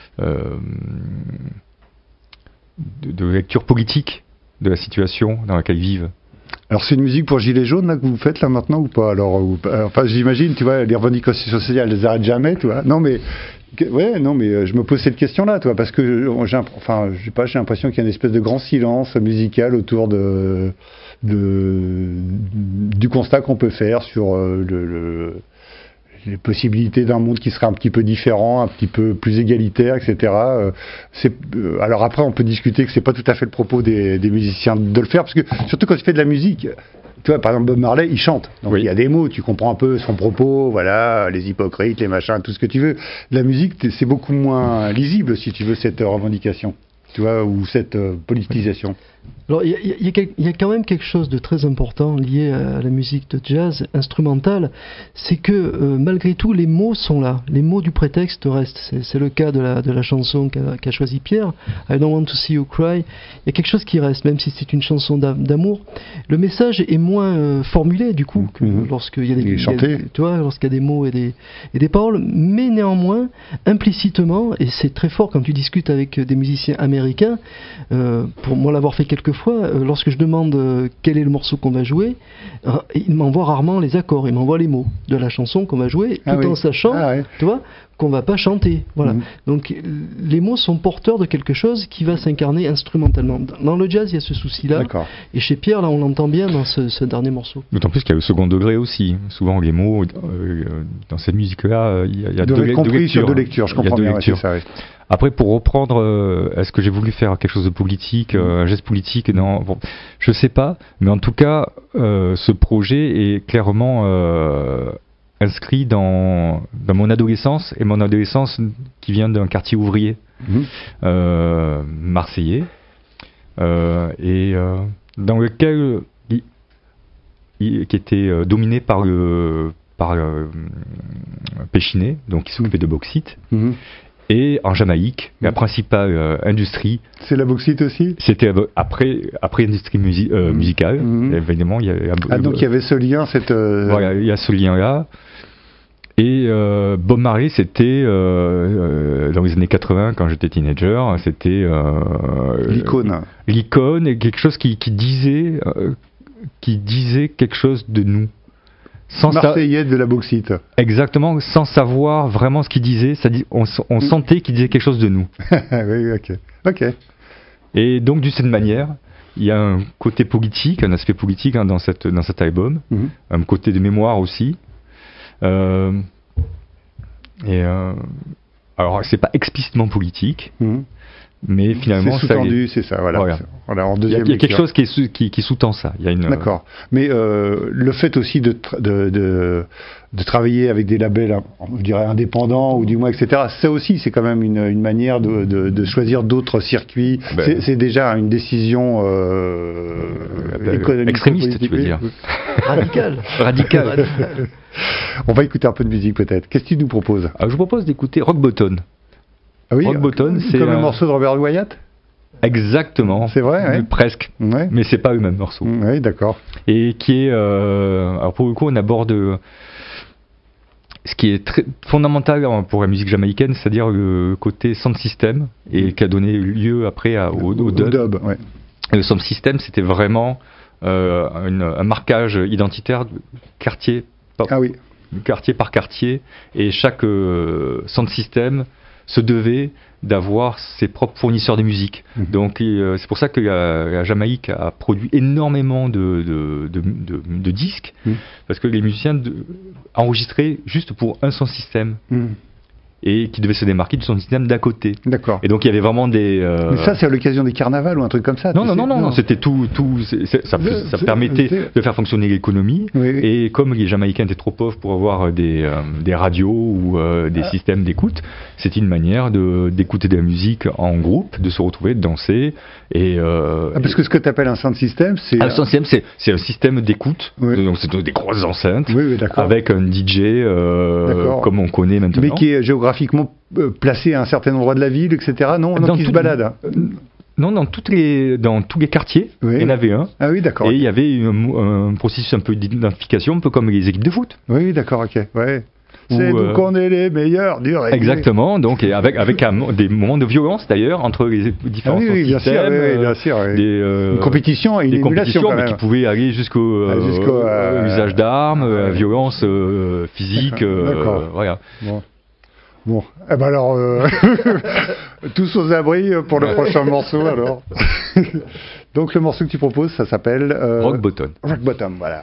Speaker 3: lecture politique de la situation dans laquelle ils vivent.
Speaker 2: Alors c'est une musique pour Gilets jaunes là, que vous faites là maintenant ou pas? Alors, enfin j'imagine, tu vois, les revendications sociales, elles n'arrêtent jamais, tu vois. Non mais je me pose cette question-là, toi, parce que j'ai l'impression qu'il y a une espèce de grand silence musical autour du constat qu'on peut faire sur les possibilités d'un monde qui serait un petit peu différent, un petit peu plus égalitaire, etc. Alors après, on peut discuter que c'est pas tout à fait le propos des musiciens de le faire, parce que surtout quand tu fais de la musique, tu vois, par exemple Bob Marley, il chante, donc il y a des mots, tu comprends un peu son propos, voilà, les hypocrites, les machins, tout ce que tu veux. La musique, c'est beaucoup moins lisible, si tu veux, cette revendication, tu vois, ou cette politisation.
Speaker 4: Alors, il y a quand même quelque chose de très important lié à la musique de jazz instrumentale, c'est que malgré tout, les mots sont là, les mots du prétexte restent. C'est le cas de la chanson qu'a choisi Pierre, I Don't Want to See You Cry. Il y a quelque chose qui reste, même si c'est une chanson d'amour. Le message est moins formulé, du coup, que lorsqu'il y a lorsqu'il y a des mots et des paroles, mais néanmoins, implicitement, et c'est très fort quand tu discutes avec des musiciens américains, pour moi l'avoir fait quelques fois, lorsque je demande quel est le morceau qu'on va jouer, il m'envoie rarement les accords, il m'envoie les mots de la chanson qu'on va jouer, tout en sachant, tu vois, qu'on va pas chanter. Voilà. Donc les mots sont porteurs de quelque chose qui va s'incarner instrumentalement. Dans le jazz, il y a ce souci-là. Et chez Pierre, là, on l'entend bien dans ce dernier morceau.
Speaker 3: D'autant plus qu'il y a le second degré aussi. Souvent, les mots, dans cette musique-là, il y a deux lectures.
Speaker 2: Je comprends bien. C'est ça, oui.
Speaker 3: Après, pour reprendre, est-ce que j'ai voulu faire quelque chose de politique, un geste politique? Non, bon, je sais pas. Mais en tout cas, ce projet est clairement inscrit dans mon adolescence, et mon adolescence qui vient d'un quartier ouvrier marseillais, et dans lequel qui était dominé par Péchinet, donc qui s'occupait de bauxite. Et en Jamaïque, la principale industrie...
Speaker 2: C'est la bauxite aussi?
Speaker 3: C'était après industrie musicale, évidemment.
Speaker 2: Donc il y avait ce lien,
Speaker 3: Voilà, il y a ce lien-là. Et Bob Marley, c'était, dans les années 80, quand j'étais teenager, c'était...
Speaker 2: l'icône.
Speaker 3: L'icône, et quelque chose qui disait quelque chose de nous.
Speaker 2: Marseillais de la bauxite.
Speaker 3: Exactement, sans savoir vraiment ce qu'il disait. On sentait qu'il disait quelque chose de nous.
Speaker 2: Oui, ok.
Speaker 3: Et donc, d'une certaine manière, il y a un côté politique, un aspect politique dans cet album, un côté de mémoire aussi. Alors, c'est pas explicitement politique, mais finalement,
Speaker 2: c'est sous-tendu, c'est ça, voilà. En deuxième
Speaker 3: il y a quelque chose qui sous-tend ça.
Speaker 2: D'accord. Mais le fait aussi de travailler avec des labels, je dirais indépendants, ou du moins, etc., ça aussi, c'est quand même une manière de choisir d'autres circuits. C'est déjà une décision économique.
Speaker 3: Extrémiste, tu veux dire. Radical.
Speaker 2: On va écouter un peu de musique, peut-être. Qu'est-ce que tu nous proposes?
Speaker 3: Je vous propose d'écouter Rock Bottom.
Speaker 2: Ah oui,
Speaker 3: Rock Bottom, c'est
Speaker 2: comme le morceau de Robert Wyatt?
Speaker 3: Exactement.
Speaker 2: C'est vrai,
Speaker 3: presque.
Speaker 2: Ouais.
Speaker 3: Mais c'est pas le même morceau.
Speaker 2: Oui, d'accord.
Speaker 3: Et qui est... alors pour le coup, on aborde ce qui est très fondamental pour la musique jamaïcaine, c'est-à-dire le côté sound system, et qui a donné lieu après au dub.
Speaker 2: Ouais.
Speaker 3: Le sound system, c'était vraiment un marquage identitaire quartier par quartier, et chaque sound system se devait d'avoir ses propres fournisseurs de musique. Donc c'est pour ça que la Jamaïque a produit énormément de disques, parce que les musiciens enregistraient juste pour un son système. Et qui devait se démarquer de son système d'à côté.
Speaker 2: D'accord.
Speaker 3: Et donc il y avait vraiment des...
Speaker 2: Mais ça, c'est à l'occasion des carnavals ou un truc comme ça?
Speaker 3: Non, c'était tout ça permettait de faire fonctionner l'économie.
Speaker 2: Oui.
Speaker 3: Et comme les Jamaïcains étaient trop pauvres pour avoir des radios ou des systèmes d'écoute, c'était une manière d'écouter de la musique en groupe, de se retrouver, de danser.
Speaker 2: Parce que ce que tu appelles un sound system, c'est...
Speaker 3: Un sound system, c'est un système d'écoute.
Speaker 2: Oui.
Speaker 3: Donc c'est des grosses enceintes
Speaker 2: d'accord.
Speaker 3: avec un DJ comme on connaît maintenant.
Speaker 2: Mais qui est géographiquement placé à un certain endroit de la ville, etc. Non, qui se balade.
Speaker 3: Non, dans tous les quartiers, il y en avait un.
Speaker 2: Ah oui, d'accord.
Speaker 3: Et il y avait un processus un peu d'identification, un peu comme les équipes de foot.
Speaker 2: Oui, d'accord, ok. Ouais. C'est nous qu'on est les meilleurs du reggae.
Speaker 3: Exactement, donc et avec des moments de violence d'ailleurs entre les différents systèmes.
Speaker 2: Bien sûr. Une compétition et une
Speaker 3: des
Speaker 2: émulation
Speaker 3: compétitions, mais qui pouvaient aller jusqu'au usage d'armes, à violence physique. Voilà.
Speaker 2: Bon, eh ben alors, tous aux abris pour le prochain morceau alors. Donc le morceau que tu proposes, ça s'appelle
Speaker 3: Rock Bottom.
Speaker 2: Rock Bottom, voilà.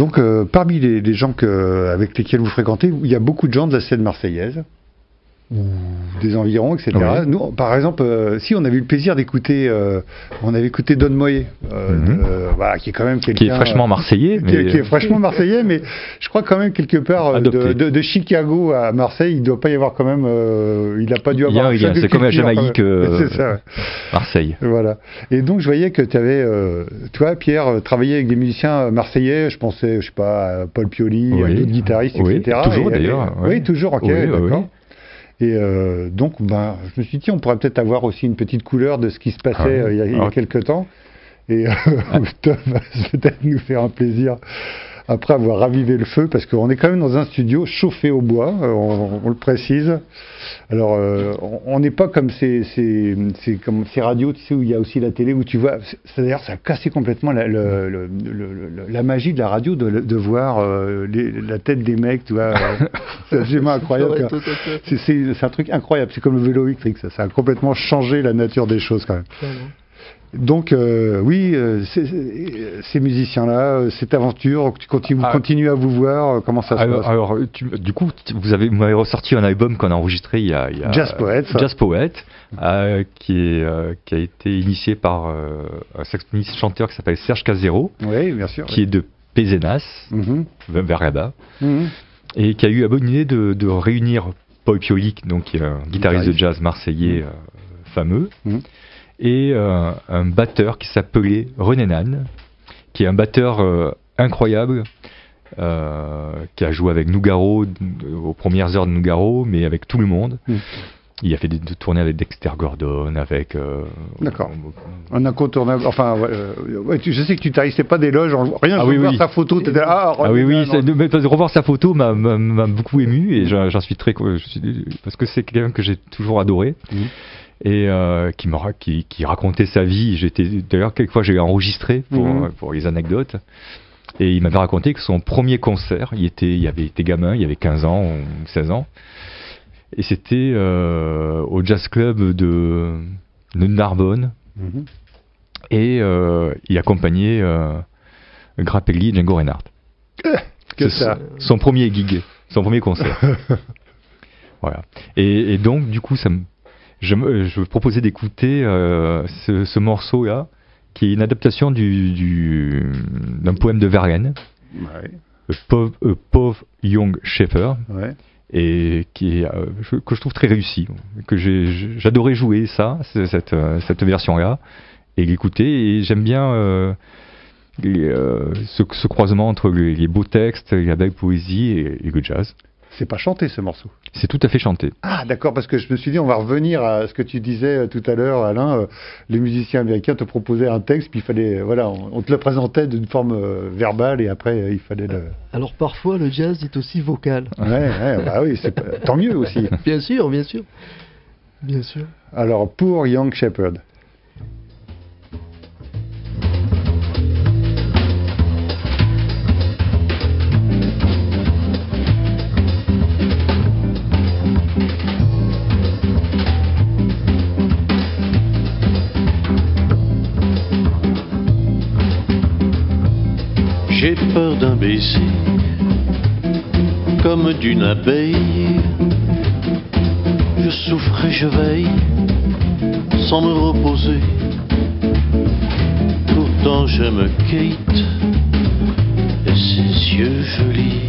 Speaker 2: Donc, parmi les gens avec lesquels vous fréquentez, il y a beaucoup de gens de la scène marseillaise, ou des environs, etc.
Speaker 3: Oui.
Speaker 2: Nous, par exemple, si on avait eu le plaisir d'écouter, on avait écouté Don Moye, voilà, qui est quand même quelqu'un...
Speaker 3: Qui est fraîchement marseillais.
Speaker 2: Qui est fraîchement marseillais, mais je crois quand même quelque part, de Chicago à Marseille, il ne doit pas y avoir quand même... il n'a pas dû avoir...
Speaker 3: C'est comme la Jamaïque,
Speaker 2: c'est ça.
Speaker 3: Marseille.
Speaker 2: Voilà. Et donc, je voyais que tu avais, toi, Pierre, travaillé avec des musiciens marseillais. Je pensais, je sais pas, à Paul Pioli, à d'autres guitaristes, etc.
Speaker 3: Toujours d'ailleurs.
Speaker 2: Oui, toujours, ok, d'accord.
Speaker 3: Oui.
Speaker 2: Et donc, je me suis dit, on pourrait peut-être avoir aussi une petite couleur de ce qui se passait il y a quelques temps. Et Tom va peut-être nous faire un plaisir après avoir ravivé le feu, parce qu'on est quand même dans un studio chauffé au bois, on le précise. Alors, on n'est pas comme ces radios, tu sais, où il y a aussi la télé, où tu vois, c'est-à-dire ça a cassé complètement la magie de la radio, de voir la tête des mecs, tu vois. C'est absolument incroyable. C'est un truc incroyable, c'est comme le vélo électrique, ça a complètement changé la nature des choses quand même. Donc oui, ces musiciens-là, cette aventure, tu continues à vous voir, comment ça se passe?
Speaker 3: Alors, du coup, vous m'avez ressorti un album qu'on a enregistré il y a
Speaker 2: Jazz Poet,
Speaker 3: qui a été initié par un saxophoniste chanteur qui s'appelle Serge Casero,
Speaker 2: oui, bien sûr,
Speaker 3: qui est de Pézenas, vers là-bas, et qui a eu la bonne idée de réunir Paul Pioli, donc qui est un guitariste de jazz marseillais fameux, et un batteur qui s'appelait René Nan, qui est un batteur incroyable, qui a joué avec Nougaro aux premières heures de Nougaro, mais avec tout le monde. Il a fait des tournées avec Dexter Gordon, avec...
Speaker 2: D'accord. Un incontournable... Enfin, je sais que tu t'arrêtais pas d'éloges, rien que de voir sa photo, tu étais là...
Speaker 3: de revoir sa photo m'a beaucoup ému, et j'en suis très... parce que c'est quelqu'un que j'ai toujours adoré. Et qui racontait sa vie. D'ailleurs, quelquefois, j'ai enregistré pour les anecdotes. Et il m'avait raconté que son premier concert, il avait été gamin, il avait 15 ans ou 16 ans. Et c'était au Jazz Club de Narbonne. Et il accompagnait Grappelli et Django Reinhardt. Son premier gig, son premier concert. Voilà. Et donc, du coup, je vous proposais d'écouter ce morceau-là, qui est une adaptation d'un poème de Verlaine, A Pauvre Young Shepherd, et que je trouve très réussi, que j'adorais jouer cette version-là, et l'écouter, et j'aime bien ce croisement entre les beaux textes, la belle poésie et le jazz.
Speaker 2: C'est pas chanté, ce morceau?
Speaker 3: C'est tout à fait chanté.
Speaker 2: Ah, d'accord, parce que je me suis dit, on va revenir à ce que tu disais tout à l'heure, Alain. Les musiciens américains te proposaient un texte, puis il fallait, voilà, on te le présentait d'une forme verbale, et après, il fallait le...
Speaker 4: Alors, parfois, le jazz est aussi vocal.
Speaker 2: Oui, tant mieux aussi.
Speaker 4: Bien sûr. Bien sûr.
Speaker 2: Alors, pour Young Shepherd.
Speaker 5: J'ai peur d'un baiser, comme d'une abeille. Je souffre et je veille, sans me reposer. Pourtant j'aime Kate et ses yeux jolis.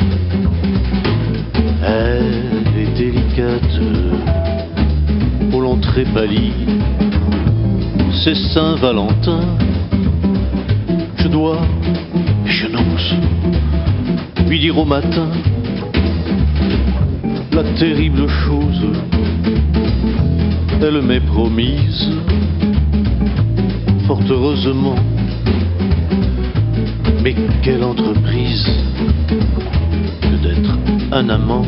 Speaker 5: Elle est délicate, au long très pâli. C'est Saint-Valentin, je dois... Je n'ose lui dire au matin la terrible chose. Elle m'est promise, fort heureusement. Mais quelle entreprise que d'être un amant.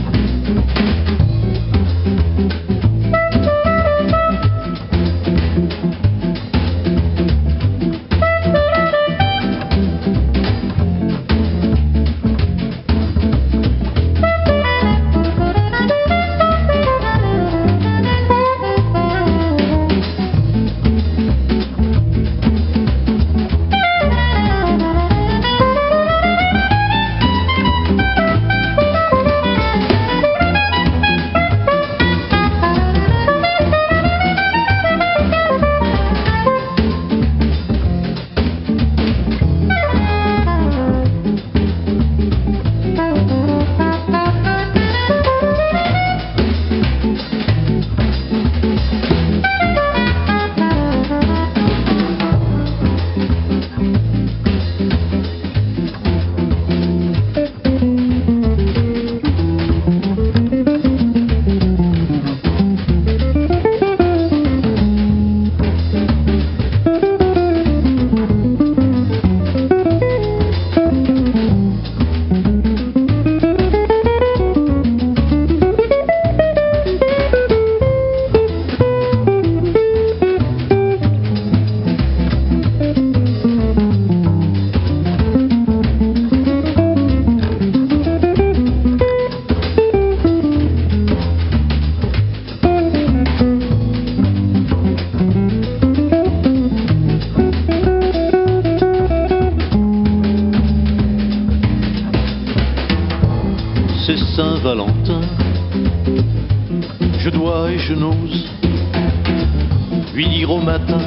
Speaker 5: je n'ose lui dire au matin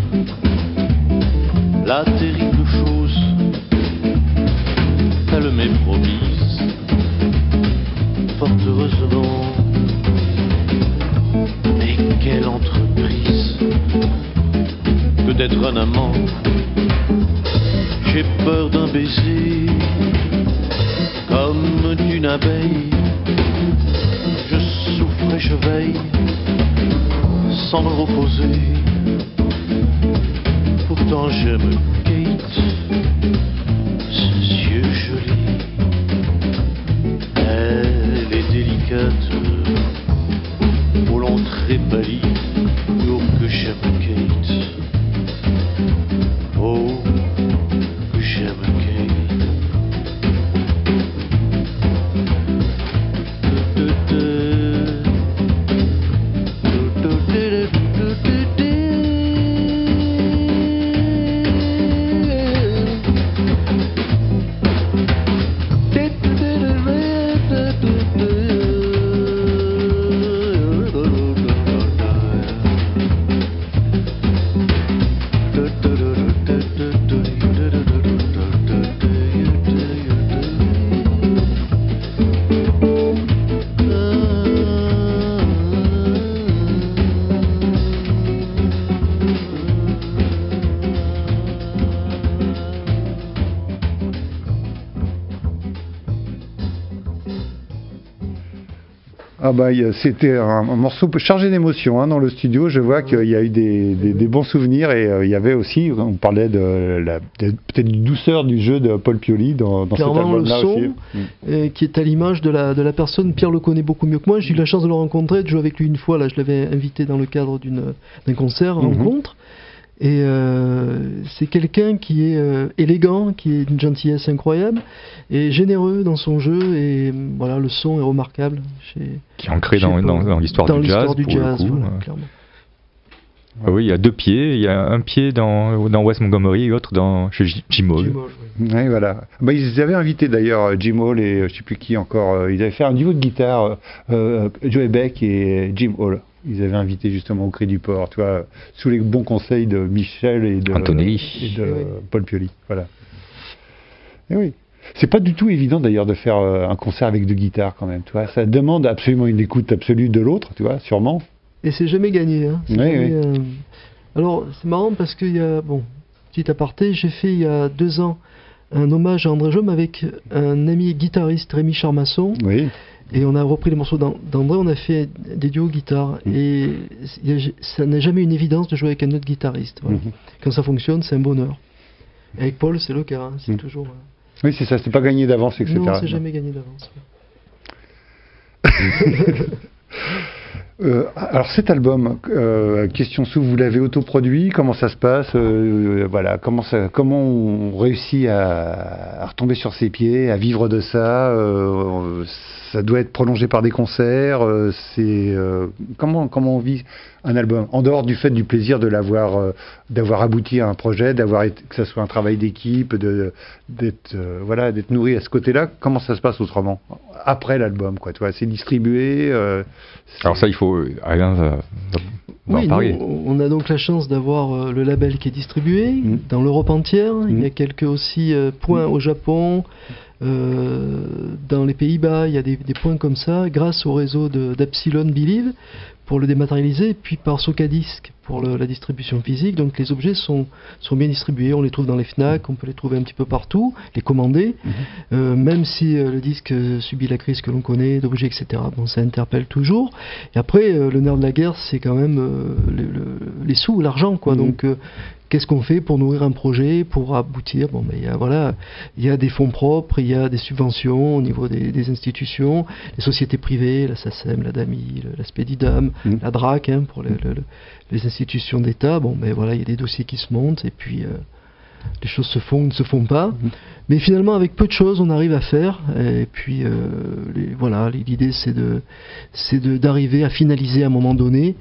Speaker 5: la terrible chose qu'elle m'est promise, fort heureusement. Mais quelle entreprise que d'être un amant. J'ai peur d'un baiser comme d'une abeille. Je souffre et je veille sans me reposer. Pourtant j'aime Kate, ses yeux jolis. Elle est délicate, au long trépali. Oh que j'aime Kate, oh que j'aime Kate.
Speaker 2: Ah bah, c'était un morceau chargé d'émotions hein, dans le studio. Je vois qu'il y a eu des bons souvenirs et il y avait aussi, on parlait peut-être du douceur du jeu de Paul Pioli dans cet album-là aussi.
Speaker 4: Qui est à l'image de la personne. Pierre le connaît beaucoup mieux que moi. J'ai eu la chance de le rencontrer, de jouer avec lui une fois. Là, je l'avais invité dans le cadre d'un concert, rencontre. Et c'est quelqu'un qui est élégant, qui est d'une gentillesse incroyable et généreux dans son jeu. Et voilà, le son est remarquable.
Speaker 3: Qui est ancré dans l'histoire du jazz.
Speaker 4: Voilà, clairement.
Speaker 3: Oui, il y a deux pieds. Il y a un pied dans Wes Montgomery et l'autre chez Jim Hall.
Speaker 2: Oui, voilà. Bah, ils avaient invité d'ailleurs Jim Hall et je ne sais plus qui encore. Ils avaient fait un duo de guitare, Joey Beck et Jim Hall. Ils avaient invité justement au Cri du Port, tu vois, sous les bons conseils de Michel et de Paul Pioli. Voilà. Et oui. C'est pas du tout évident d'ailleurs de faire un concert avec deux guitares quand même, tu vois. Ça demande absolument une écoute absolue de l'autre, tu vois, sûrement.
Speaker 4: Et c'est jamais gagné. Hein.
Speaker 2: Oui.
Speaker 4: Alors c'est marrant parce qu'il y a, petit aparté, j'ai fait il y a 2 ans un hommage à André Jaume avec un ami guitariste, Rémi Charmasson.
Speaker 2: Oui.
Speaker 4: Et on a repris les morceaux d'André, on a fait des duos guitare. Et ça n'a jamais une évidence de jouer avec un autre guitariste. Voilà. Quand ça fonctionne, c'est un bonheur. Et avec Paul, c'est le cas. Hein, c'est toujours.
Speaker 2: Oui, c'est ça, c'est pas gagné d'avance, etc.
Speaker 4: Non, c'est jamais gagné d'avance.
Speaker 2: Alors cet album, question sous, vous l'avez autoproduit, comment ça se passe, voilà, comment on réussit à retomber sur ses pieds, à vivre de ça, ça doit être prolongé par des concerts, comment on vit un album, en dehors du fait du plaisir de d'avoir abouti à un projet, que ça soit un travail d'équipe, d'être nourri à ce côté-là, comment ça se passe autrement après l'album, quoi, tu vois, c'est distribué.
Speaker 3: Alors ça, il faut Alain va en parler.
Speaker 4: Nous, on a donc la chance d'avoir le label qui est distribué dans l'Europe entière. Il y a quelques aussi points au Japon. Dans les Pays-Bas, il y a des points comme ça, grâce au réseau d'Epsilon Believe pour le dématérialiser, et puis par Socadisc pour la distribution physique. Donc les objets sont bien distribués, on les trouve dans les FNAC, on peut les trouver un petit peu partout, les commander, même si le disque subit la crise que l'on connaît, d'objets, etc. Bon, ça interpelle toujours. Et après, le nerf de la guerre, c'est quand même les sous, l'argent, quoi. Donc qu'est-ce qu'on fait pour nourrir un projet, pour aboutir? Bon, ben, il y a des fonds propres, il y a des subventions au niveau des institutions, les sociétés privées, la SACEM, la DAMI, la Spedidam, la DRAC, hein, pour les institutions d'État. Bon, ben voilà, il y a des dossiers qui se montent, et puis les choses se font ou ne se font pas. Mais finalement, avec peu de choses, on arrive à faire. Et puis, l'idée, c'est d'arriver à finaliser à un moment donné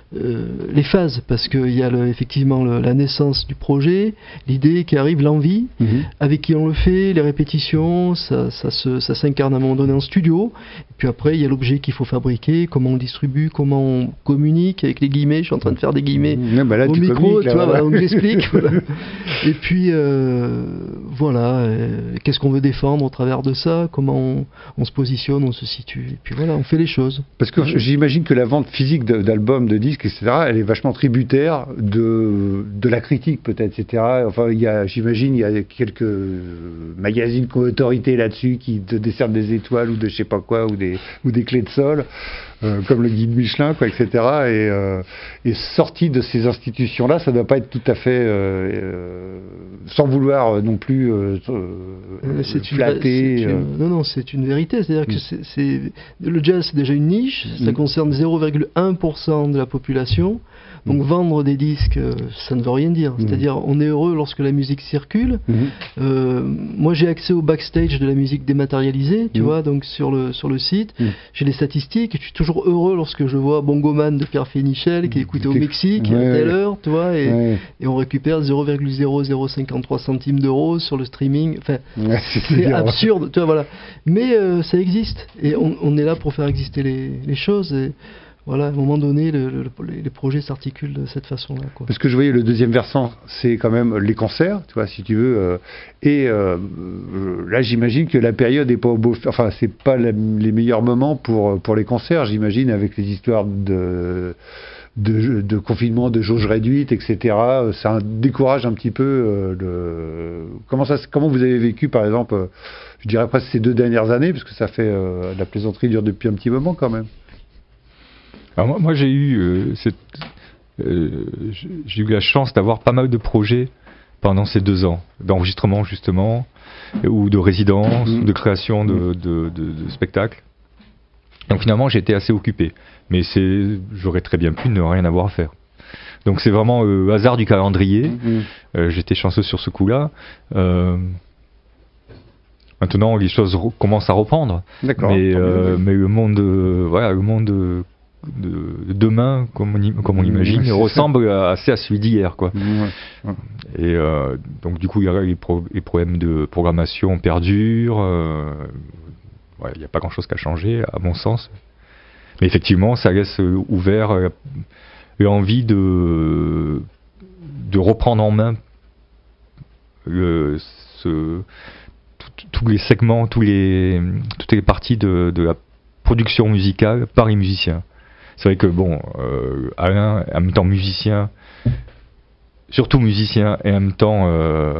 Speaker 4: les phases, parce qu'il y a effectivement la naissance du projet, l'idée qui arrive, l'envie, avec qui on le fait, les répétitions, ça s'incarne à un moment donné en studio, et puis après il y a l'objet qu'il faut fabriquer, comment on le distribue, comment on communique avec les guillemets, je suis en train de faire des guillemets au micro, tu vois, voilà, donc j'explique. Voilà. Et puis voilà, qu'est-ce qu'on veut défendre au travers de ça, comment on se positionne, on se situe, et puis voilà, on fait les choses.
Speaker 2: Parce que j'imagine que la vente physique d'albums, de disques, etc., elle est vachement tributaire de la critique, peut-être, etc. Enfin, j'imagine, il y a quelques magazines qui ont autorité là-dessus, qui te décernent des étoiles ou de je sais pas quoi, ou des clés de sol, comme le guide Michelin, quoi, etc. Et sorti de ces institutions-là, ça ne doit pas être tout à fait, sans vouloir non plus flatter.
Speaker 4: Non, c'est une vérité. C'est-à-dire que le jazz, c'est déjà une niche, ça concerne 0,1% de la population. Donc vendre des disques, ça ne veut rien dire. C'est-à-dire, on est heureux lorsque la musique circule. Moi, j'ai accès au backstage de la musique dématérialisée, tu vois, donc sur le site. J'ai les statistiques. Je suis toujours heureux lorsque je vois Bongoman de Pierre Fénichel qui est écouté au Mexique à telle heure, tu vois, et on récupère 0,0053 centimes d'euros sur le streaming. Enfin, c'est absurde, tu vois, voilà. Mais ça existe, et on est là pour faire exister les choses. Et voilà, à un moment donné, les projets s'articulent de cette façon-là, quoi.
Speaker 2: Parce que je voyais le deuxième versant, c'est quand même les concerts, tu vois, si tu veux. Là, j'imagine que la période n'est pas au beau... Enfin, c'est pas les meilleurs moments pour les concerts, j'imagine, avec les histoires de confinement, de jauge réduite, etc. Ça décourage un petit peu Comment vous avez vécu, par exemple, je dirais presque ces 2 dernières années, parce que ça fait... la plaisanterie dure depuis un petit moment, quand même.
Speaker 3: Alors moi j'ai eu la chance d'avoir pas mal de projets pendant ces 2 ans, d'enregistrement justement, ou de résidence, ou de création de spectacles. Donc finalement j'ai été assez occupé, mais j'aurais très bien pu ne rien avoir à faire. Donc c'est vraiment hasard du calendrier. J'étais chanceux sur ce coup-là. Maintenant les choses commencent à reprendre.
Speaker 2: D'accord.
Speaker 3: Mais le monde, le monde de demain, comme on imagine, ressemble assez à celui d'hier, quoi. Et donc du coup, les problèmes de programmation perdurent. Il n'y a pas grand-chose qu'à changer, à mon sens. Mais effectivement, ça laisse ouvert l'envie de reprendre en main tous les segments, toutes les parties de la production musicale par les musiciens. C'est vrai que Alain, en même temps musicien, surtout musicien, et en même temps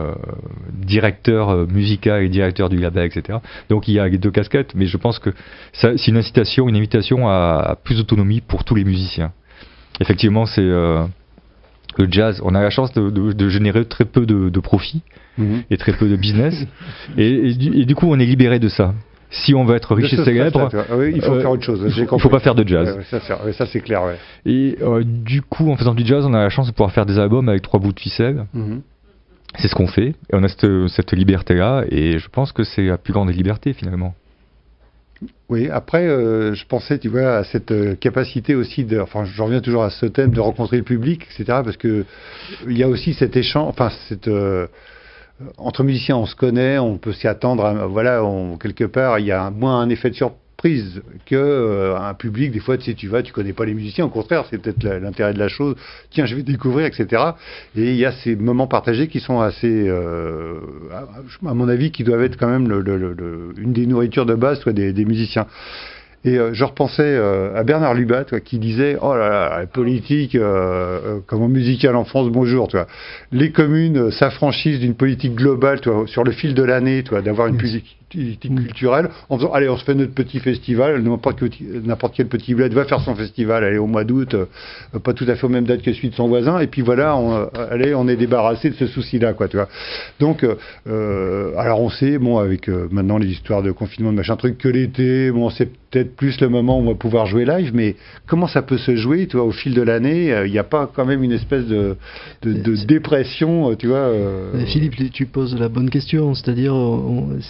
Speaker 3: directeur musical et directeur du label, etc. Donc il y a les 2 casquettes, mais je pense que c'est une invitation à plus d'autonomie pour tous les musiciens. Effectivement, c'est le jazz, on a la chance de générer très peu de profit et très peu de business, et du coup on est libéré de ça. Si on veut être riche et célèbre,
Speaker 2: il faut faire autre chose.
Speaker 3: Il ne faut pas faire de jazz.
Speaker 2: Ça c'est clair. Ouais.
Speaker 3: Et du coup, en faisant du jazz, on a la chance de pouvoir faire des albums avec 3 bouts de ficelle. C'est ce qu'on fait. Et on a cette liberté-là. Et je pense que c'est la plus grande liberté, finalement.
Speaker 2: Oui, après, je pensais, tu vois, à cette capacité aussi je reviens toujours à ce thème de rencontrer le public, etc. Parce que il y a aussi cet échange, entre musiciens, on se connaît, on peut s'y attendre. Quelque part, il y a moins un effet de surprise qu'un public. Des fois, tu connais pas les musiciens. Au contraire, c'est peut-être l'intérêt de la chose. Tiens, je vais découvrir, etc. Et il y a ces moments partagés qui sont assez, à mon avis, qui doivent être quand même une des nourritures de base, des musiciens. Et je repensais à Bernard Lubat, qui disait « Oh là là, la politique, comme en musicale en France, bonjour, tu vois. Les communes s'affranchissent d'une politique globale, tu vois, sur le fil de l'année, tu vois, d'avoir une politique culturelle, en faisant, allez, on se fait notre petit festival, n'importe quel petit bled va faire son festival, allez, au mois d'août, pas tout à fait aux mêmes dates que celui de son voisin, et puis voilà, on est débarrassé de ce souci-là, quoi, tu vois. Donc, alors on sait, avec maintenant les histoires de confinement, de machin truc, que l'été, c'est peut-être plus le moment où on va pouvoir jouer live, mais comment ça peut se jouer, tu vois, au fil de l'année, il n'y a pas quand même une espèce de dépression, tu vois.
Speaker 4: Philippe, tu poses la bonne question, c'est-à-dire c'est un peu la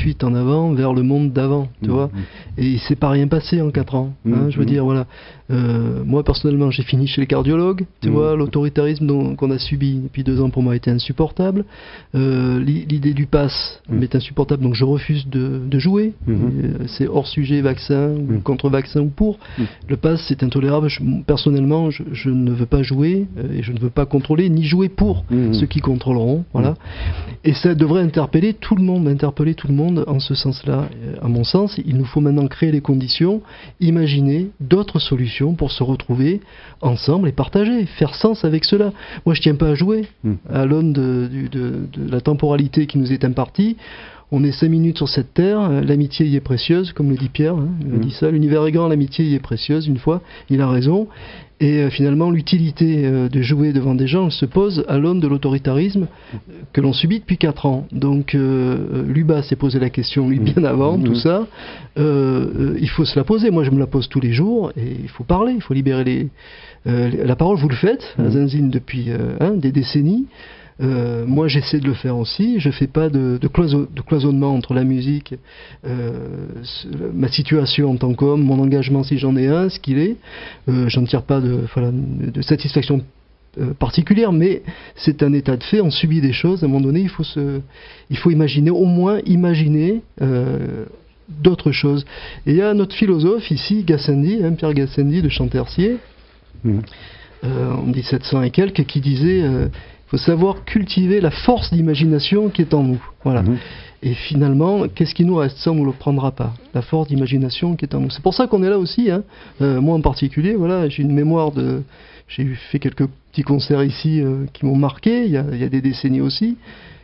Speaker 4: fuite en avant vers le monde d'avant, tu vois. Et il s'est pas rien passé en 4 ans. Je veux dire, voilà. Moi, personnellement, j'ai fini chez les cardiologues, tu vois. L'autoritarisme qu'on a subi depuis 2 ans, pour moi, était insupportable. L'idée du pass m'est insupportable, donc je refuse de jouer. C'est hors sujet vaccin, ou contre-vaccin ou pour. Le pass, c'est intolérable. Personnellement, je ne veux pas jouer, et je ne veux pas contrôler, ni jouer pour ceux qui contrôleront, voilà. Et ça devrait interpeller tout le monde en ce sens-là. À mon sens, il nous faut maintenant créer les conditions, imaginer d'autres solutions pour se retrouver ensemble et partager, faire sens avec cela. Moi, je tiens pas à jouer à l'aune de la temporalité qui nous est impartie. On est 5 minutes sur cette terre, l'amitié y est précieuse, comme le dit Pierre, il dit ça, l'univers est grand, l'amitié y est précieuse, une fois, il a raison. Et finalement, l'utilité de jouer devant des gens se pose à l'aune de l'autoritarisme que l'on subit depuis 4 ans. Donc, Luba s'est posé la question, lui, bien avant, tout ça. Il faut se la poser. Moi, je me la pose tous les jours, et il faut parler, il faut libérer la parole. Vous le faites, à Zinzine, depuis des décennies. Moi, j'essaie de le faire aussi. Je fais pas de cloisonnement entre la musique, ma situation en tant qu'homme, mon engagement si j'en ai un, ce qu'il est. J'en tire pas de satisfaction particulière, mais c'est un état de fait. On subit des choses. À un moment donné, il faut imaginer, au moins imaginer d'autres choses. Et il y a notre philosophe ici, Gassendi, Pierre Gassendi de Champtercier, en 1700 et quelques, qui disait faut savoir cultiver la force d'imagination qui est en nous. Voilà. Et finalement, qu'est-ce qui nous reste? Ça, on ne le prendra pas. La force d'imagination qui est en nous. C'est pour ça qu'on est là aussi. Moi en particulier, voilà, j'ai une mémoire j'ai fait quelques petits concerts ici qui m'ont marqué, il y a des décennies aussi.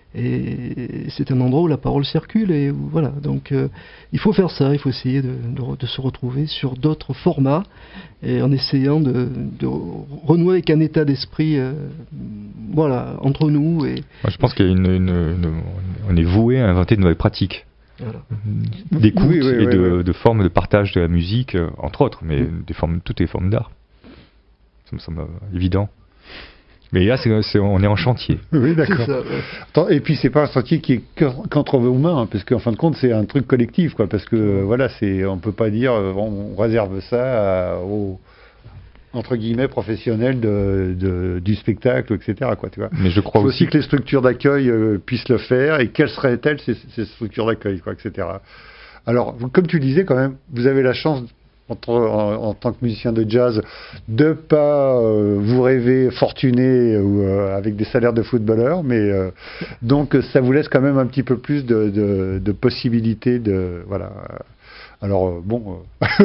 Speaker 4: Et c'est un endroit où la parole circule, et voilà. Donc il faut faire ça, il faut essayer de se retrouver sur d'autres formats, et en essayant de renouer avec un état d'esprit voilà, entre nous. Et
Speaker 3: moi, je pense qu'on est voué à inventer de nouvelles pratiques. Voilà. D'écoute et de formes de partage de la musique, entre autres, mais toutes les formes d'art. Ça me semble évident. Mais là, on est en chantier.
Speaker 2: Oui, d'accord. Attends, et puis, c'est pas un chantier qui est qu'entre vos mains, parce qu'en fin de compte, c'est un truc collectif, quoi. Parce que, voilà, on peut pas dire, on réserve ça aux, entre guillemets, professionnels du spectacle, etc., quoi, tu vois.
Speaker 3: Mais je crois
Speaker 2: aussi que les structures d'accueil puissent le faire, et quelles seraient-elles, ces structures d'accueil, quoi, etc. Alors, comme tu disais, quand même, vous avez la chance, en tant que musicien de jazz, de pas vous rêver fortuné ou avec des salaires de footballeur, mais donc ça vous laisse quand même un petit peu plus de possibilités de voilà. Alors bon,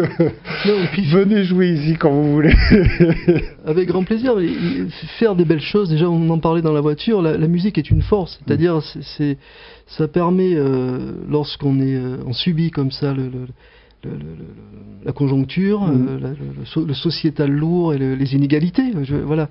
Speaker 2: venez jouer ici quand vous voulez.
Speaker 4: Avec grand plaisir. Faire des belles choses. Déjà, on en parlait dans la voiture. La musique est une force, c'est-à-dire ça permet lorsqu'on on subit comme ça la conjoncture, le sociétal lourd et les inégalités. Voilà.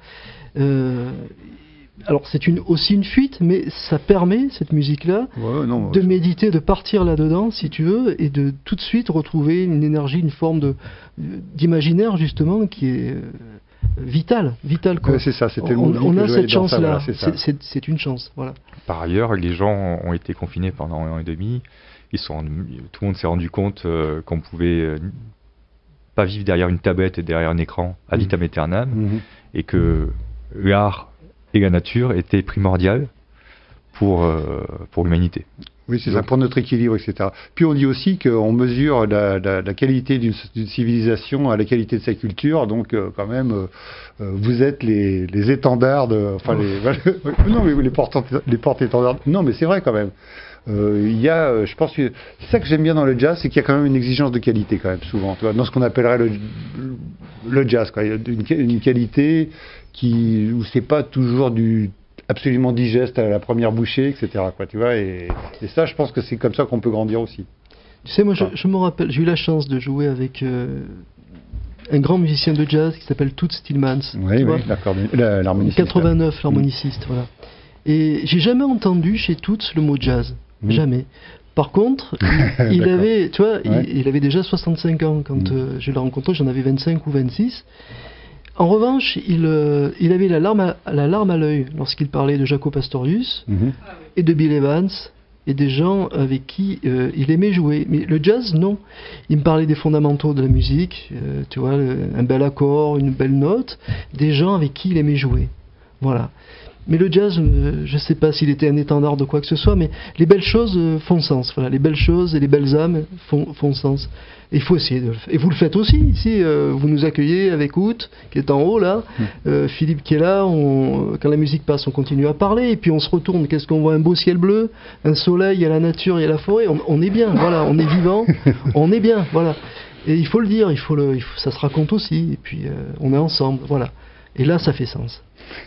Speaker 4: Alors c'est aussi une fuite, mais ça permet, cette musique-là, de méditer, de partir là-dedans, si tu veux, et de tout de suite retrouver une énergie, une forme d'imaginaire, justement, qui est vitale. Quoi.
Speaker 2: C'est ça, c'était
Speaker 4: on a cette chance-là, voilà, c'est une chance. Voilà.
Speaker 3: Par ailleurs, les gens ont été confinés pendant 1 an et demi. Tout le monde s'est rendu compte qu'on pouvait pas vivre derrière une tablette et derrière un écran ad vitam aeternam, et que l'art et la nature étaient primordiales pour l'humanité.
Speaker 2: Oui, c'est ça, pour notre équilibre, etc. Puis on dit aussi qu'on mesure la qualité d'une civilisation à la qualité de sa culture, donc quand même, vous êtes les étendards non, mais les porte-étendards. Non, mais c'est vrai quand même. Je pense que c'est ça que j'aime bien dans le jazz, c'est qu'il y a quand même une exigence de qualité quand même souvent, tu vois, dans ce qu'on appellerait le jazz, quoi. Il y a une qualité où c'est pas toujours absolument digeste à la première bouchée, etc., quoi, tu vois, et ça, je pense que c'est comme ça qu'on peut grandir aussi.
Speaker 4: Tu sais, moi, je me rappelle, j'ai eu la chance de jouer avec un grand musicien de jazz qui s'appelle Toots Thielemans.
Speaker 2: Oui, l'harmoniciste.
Speaker 4: 89, l'harmoniciste, voilà. Et j'ai jamais entendu chez Toots le mot jazz. Jamais. Par contre, il avait, tu vois, il avait déjà 65 ans quand je l'ai rencontré, j'en avais 25 ou 26. En revanche, il avait la larme à l'œil lorsqu'il parlait de Jaco Pastorius et de Bill Evans et des gens avec qui il aimait jouer. Mais le jazz, non. Il me parlait des fondamentaux de la musique, tu vois, un bel accord, une belle note, des gens avec qui il aimait jouer. Voilà. Mais le jazz, je ne sais pas s'il était un étendard de quoi que ce soit, mais les belles choses font sens. Voilà, les belles choses et les belles âmes font sens. Et il faut essayer de le faire. Et vous le faites aussi, ici, vous nous accueillez avec Out, qui est en haut là, Philippe qui est là, quand la musique passe, on continue à parler, et puis on se retourne, qu'est-ce qu'on voit? Un beau ciel bleu, un soleil, il y a la nature, il y a la forêt, on est bien, voilà, on est vivant, on est bien, voilà. Et il faut le dire, ça se raconte aussi, et puis on est ensemble, voilà. Et là, ça fait sens.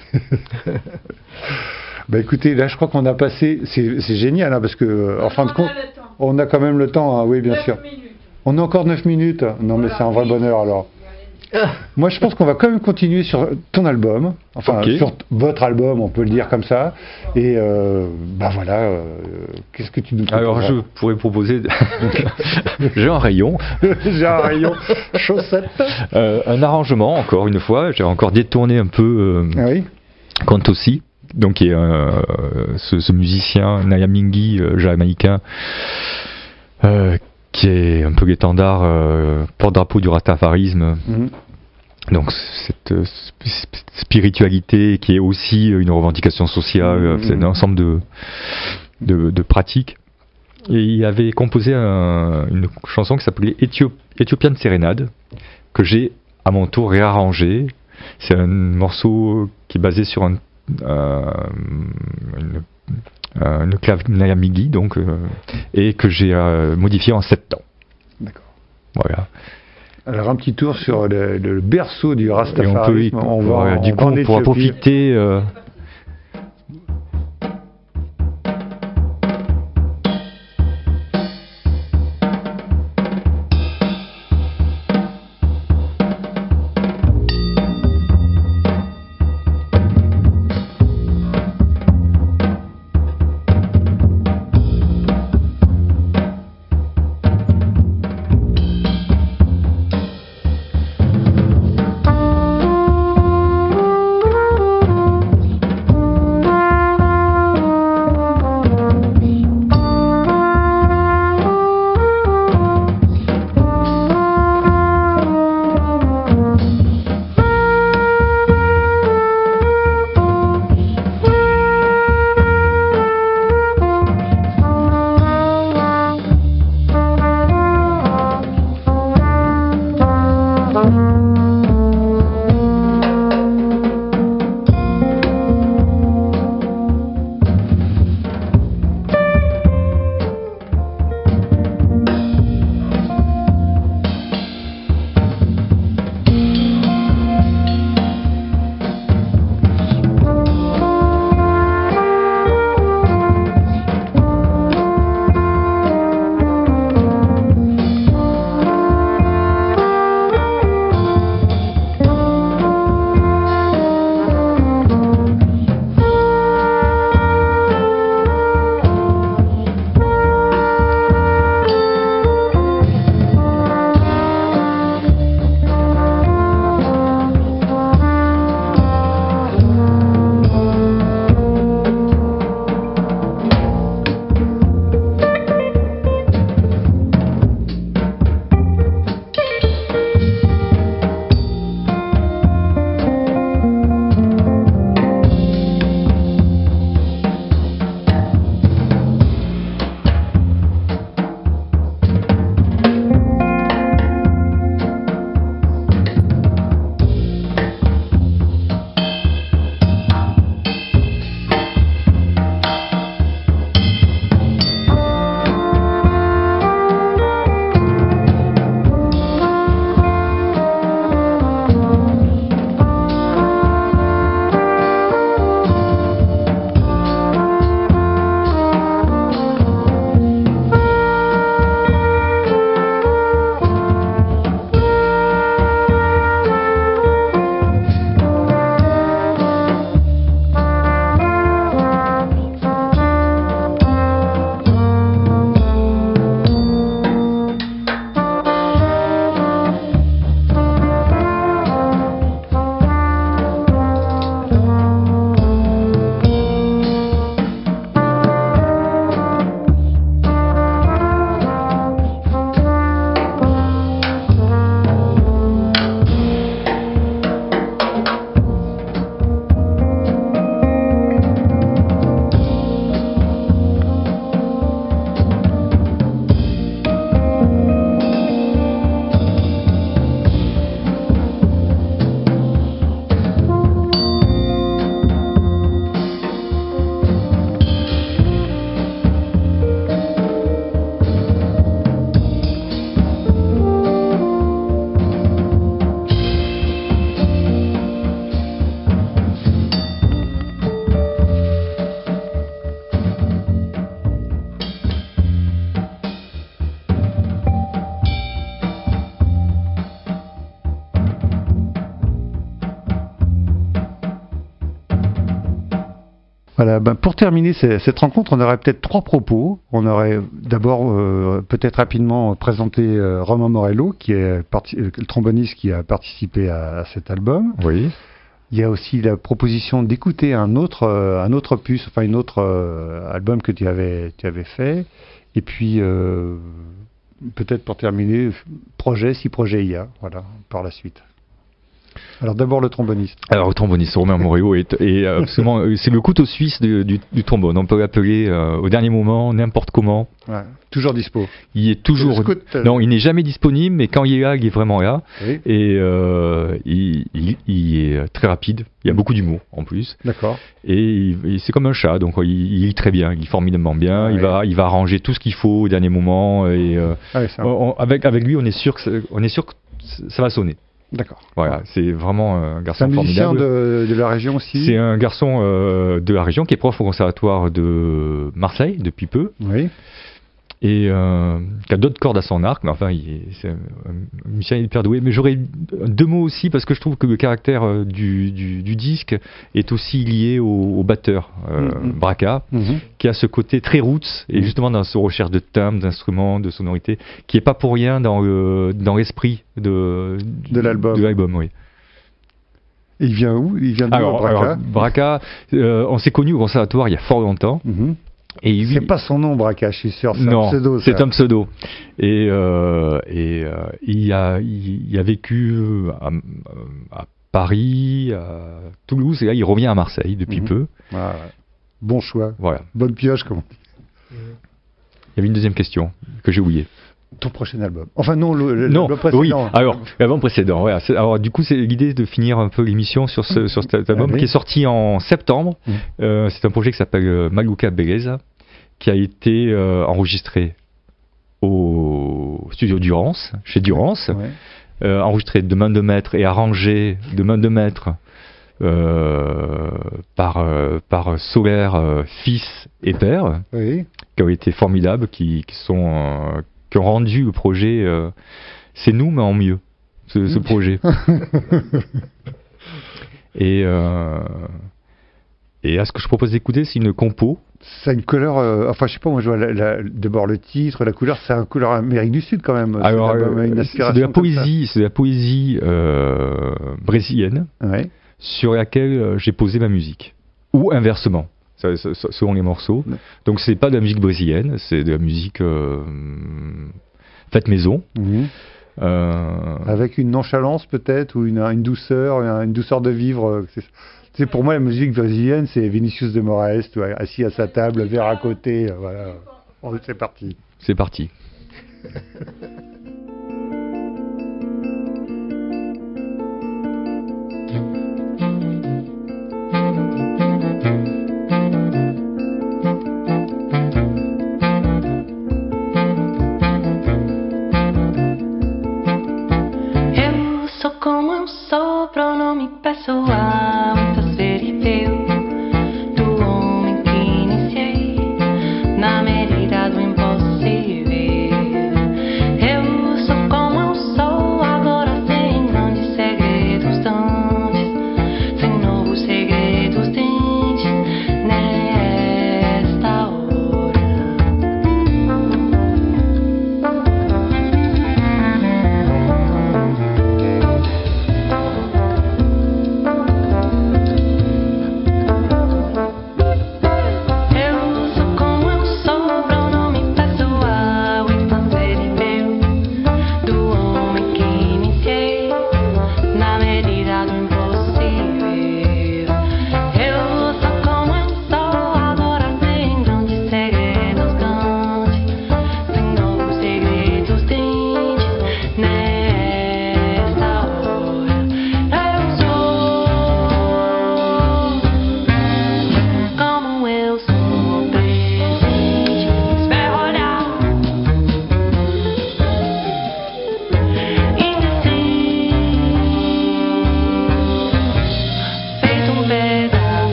Speaker 2: Bah écoutez, là je crois qu'on a passé, c'est génial hein, parce que en fin de compte, on a quand même le temps, hein, oui bien sûr. On a encore 9 minutes, non mais c'est un vrai bonheur alors. Moi je pense qu'on va quand même continuer sur ton album, enfin sur votre album, on peut le dire comme ça. Et bah voilà, qu'est-ce que tu nous proposes?
Speaker 3: Alors je pourrais proposer, j'ai un rayon.
Speaker 2: J'ai un rayon chaussette.
Speaker 3: Un arrangement encore une fois, j'ai encore détourné un peu
Speaker 2: oui.
Speaker 3: Contosi, donc qui est ce musicien Nyaminghi jamaïcain qui est un peu l'étendard porte-drapeau du rastafarisme. Donc cette spiritualité qui est aussi une revendication sociale, c'est un ensemble de pratiques. Et il avait composé une chanson qui s'appelait Ethiopian Serenade, que j'ai à mon tour réarrangé. C'est un morceau qui est basé sur une clave Nyaminghi, donc, et que j'ai modifié en 7 temps.
Speaker 2: D'accord.
Speaker 3: Voilà.
Speaker 2: Alors un petit tour sur le berceau du rastafarisme.
Speaker 3: On pourra profiter.
Speaker 2: Voilà, pour terminer cette rencontre, on aurait peut-être 3 propos. On aurait d'abord peut-être rapidement présenté Romain Morello, qui est le tromboniste qui a participé à cet album.
Speaker 3: Oui.
Speaker 2: Il y a aussi la proposition d'écouter un autre opus, enfin une autre album que tu avais fait. Et puis peut-être pour terminer, si projet il y a, voilà, par la suite. Alors d'abord le tromboniste.
Speaker 3: Alors le tromboniste Romain Morello est absolument, c'est le couteau suisse du trombone. On peut l'appeler au dernier moment, n'importe comment.
Speaker 2: Ouais, toujours dispo.
Speaker 3: Il est toujours. Non, il n'est jamais disponible, mais quand il est là, il est vraiment là. Oui. Et il est très rapide. Il y a beaucoup d'humour en plus.
Speaker 2: D'accord.
Speaker 3: Et c'est comme un chat, donc il lit très bien, il lit formidablement bien. Ouais. Il va arranger tout ce qu'il faut au dernier moment. Et avec lui, on est sûr que ça va sonner.
Speaker 2: D'accord.
Speaker 3: Voilà, c'est vraiment un garçon formidable.
Speaker 2: C'est un musicien de la région aussi.
Speaker 3: C'est un garçon de la région qui est prof au conservatoire de Marseille depuis peu.
Speaker 2: Oui.
Speaker 3: Et qui a d'autres cordes à son arc, mais enfin, c'est un musicien hyper doué. Mais j'aurais 2 mots aussi, parce que je trouve que le caractère du disque est aussi lié au batteur, Braca, qui a ce côté très roots, et justement dans sa recherche de timbres, d'instruments, de sonorités, qui n'est pas pour rien dans l'esprit de l'album, oui.
Speaker 2: Et il vient où? Il vient d'où, Braca?
Speaker 3: Alors, Braca, on s'est connus au conservatoire il y a fort longtemps.
Speaker 2: Et lui, c'est pas son nom, Braca, je suis sûr. C'est
Speaker 3: non,
Speaker 2: un pseudo.
Speaker 3: C'est un pseudo. Et il a vécu à Paris, à Toulouse, et là il revient à Marseille depuis peu.
Speaker 2: Ah, ouais. Bon choix.
Speaker 3: Voilà.
Speaker 2: Bonne pioche, comme on dit.
Speaker 3: Il y avait une deuxième question que j'ai oubliée.
Speaker 2: Ton prochain album. Enfin non, l'album précédent.
Speaker 3: Oui, alors l'album précédent. Voilà. Alors du coup, c'est l'idée de finir un peu l'émission sur cet album qui est sorti en septembre. C'est un projet qui s'appelle Maluca Beleza, qui a été enregistré au studio Durance, chez Durance, enregistré de main de maître et arrangé de main de maître par Solaire, fils et père, qui ont été formidables, qui ont rendu le projet, c'est nous mais en mieux, ce projet. Et à ce que je propose d'écouter, c'est une compo.
Speaker 2: Ça a une couleur, enfin je sais pas, moi je vois d'abord le titre, la couleur, c'est une couleur Amérique du Sud quand même.
Speaker 3: Alors, c'est de la poésie, brésilienne, sur laquelle j'ai posé ma musique, ou inversement, selon les morceaux. Donc c'est pas de la musique brésilienne, c'est de la musique faite maison.
Speaker 2: Avec une nonchalance peut-être, ou une douceur de vivre. C'est pour moi la musique brésilienne, c'est Vinicius de Moraes, assis à sa table, verre à côté, voilà. C'est parti.
Speaker 3: C'est parti.
Speaker 6: Eu sou como um sopro, não me peço a muitas veriveu do homem que iniciei na medida do impossível. Eu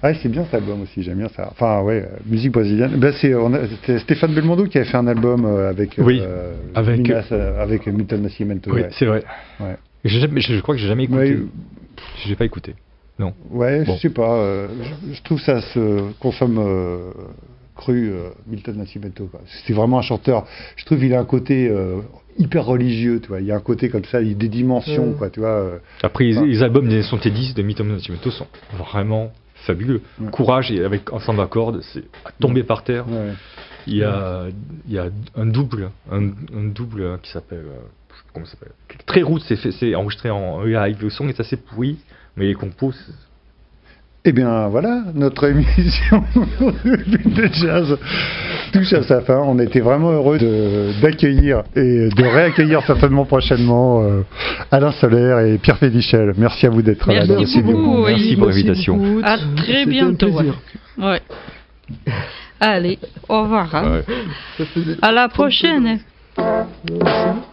Speaker 2: Ouais, c'est bien cet album aussi, j'aime bien ça. Enfin, ouais, musique brésilienne. Ben, c'était Stéphane Belmondo qui avait fait un album avec avec Milton Nascimento.
Speaker 3: Oui,
Speaker 2: ouais.
Speaker 3: c'est vrai.
Speaker 2: Ouais.
Speaker 3: Je crois que j'ai jamais écouté.
Speaker 2: Ouais,
Speaker 3: J'ai pas écouté. Non.
Speaker 2: ouais,
Speaker 3: Bon.
Speaker 2: je sais pas. Je trouve ça se consomme cru, Milton Nascimento. Quoi. C'est vraiment un chanteur. Je trouve qu'il a un côté hyper religieux, tu vois. Il y a un côté comme ça, il y a des dimensions, quoi, tu vois.
Speaker 3: Après, les albums des années 70 de Milton Nascimento sont vraiment fabuleux.
Speaker 2: Ouais.
Speaker 3: Courage, et avec ensemble à cordes, c'est à tomber par terre.
Speaker 2: Ouais.
Speaker 3: Il y a un double qui s'appelle, je sais pas comment ça s'appelle, très route, c'est enregistré en live. Le son est assez pourri, mais les compos,
Speaker 2: Eh bien voilà, notre émission de jazz touche à sa fin. On était vraiment heureux d'accueillir et de réaccueillir certainement prochainement Alain Solaire et Pierre Fédichel. Merci à vous d'être là.
Speaker 1: Merci
Speaker 2: dans le studio.
Speaker 1: beaucoup. Oui.
Speaker 3: Merci pour l'invitation.
Speaker 4: beaucoup.
Speaker 1: À très
Speaker 4: C'était
Speaker 1: bientôt.
Speaker 4: un plaisir.
Speaker 1: Ouais. Allez, au revoir. Hein.
Speaker 3: Ouais.
Speaker 4: Ça faisait
Speaker 1: À la prochaine.
Speaker 4: Merci.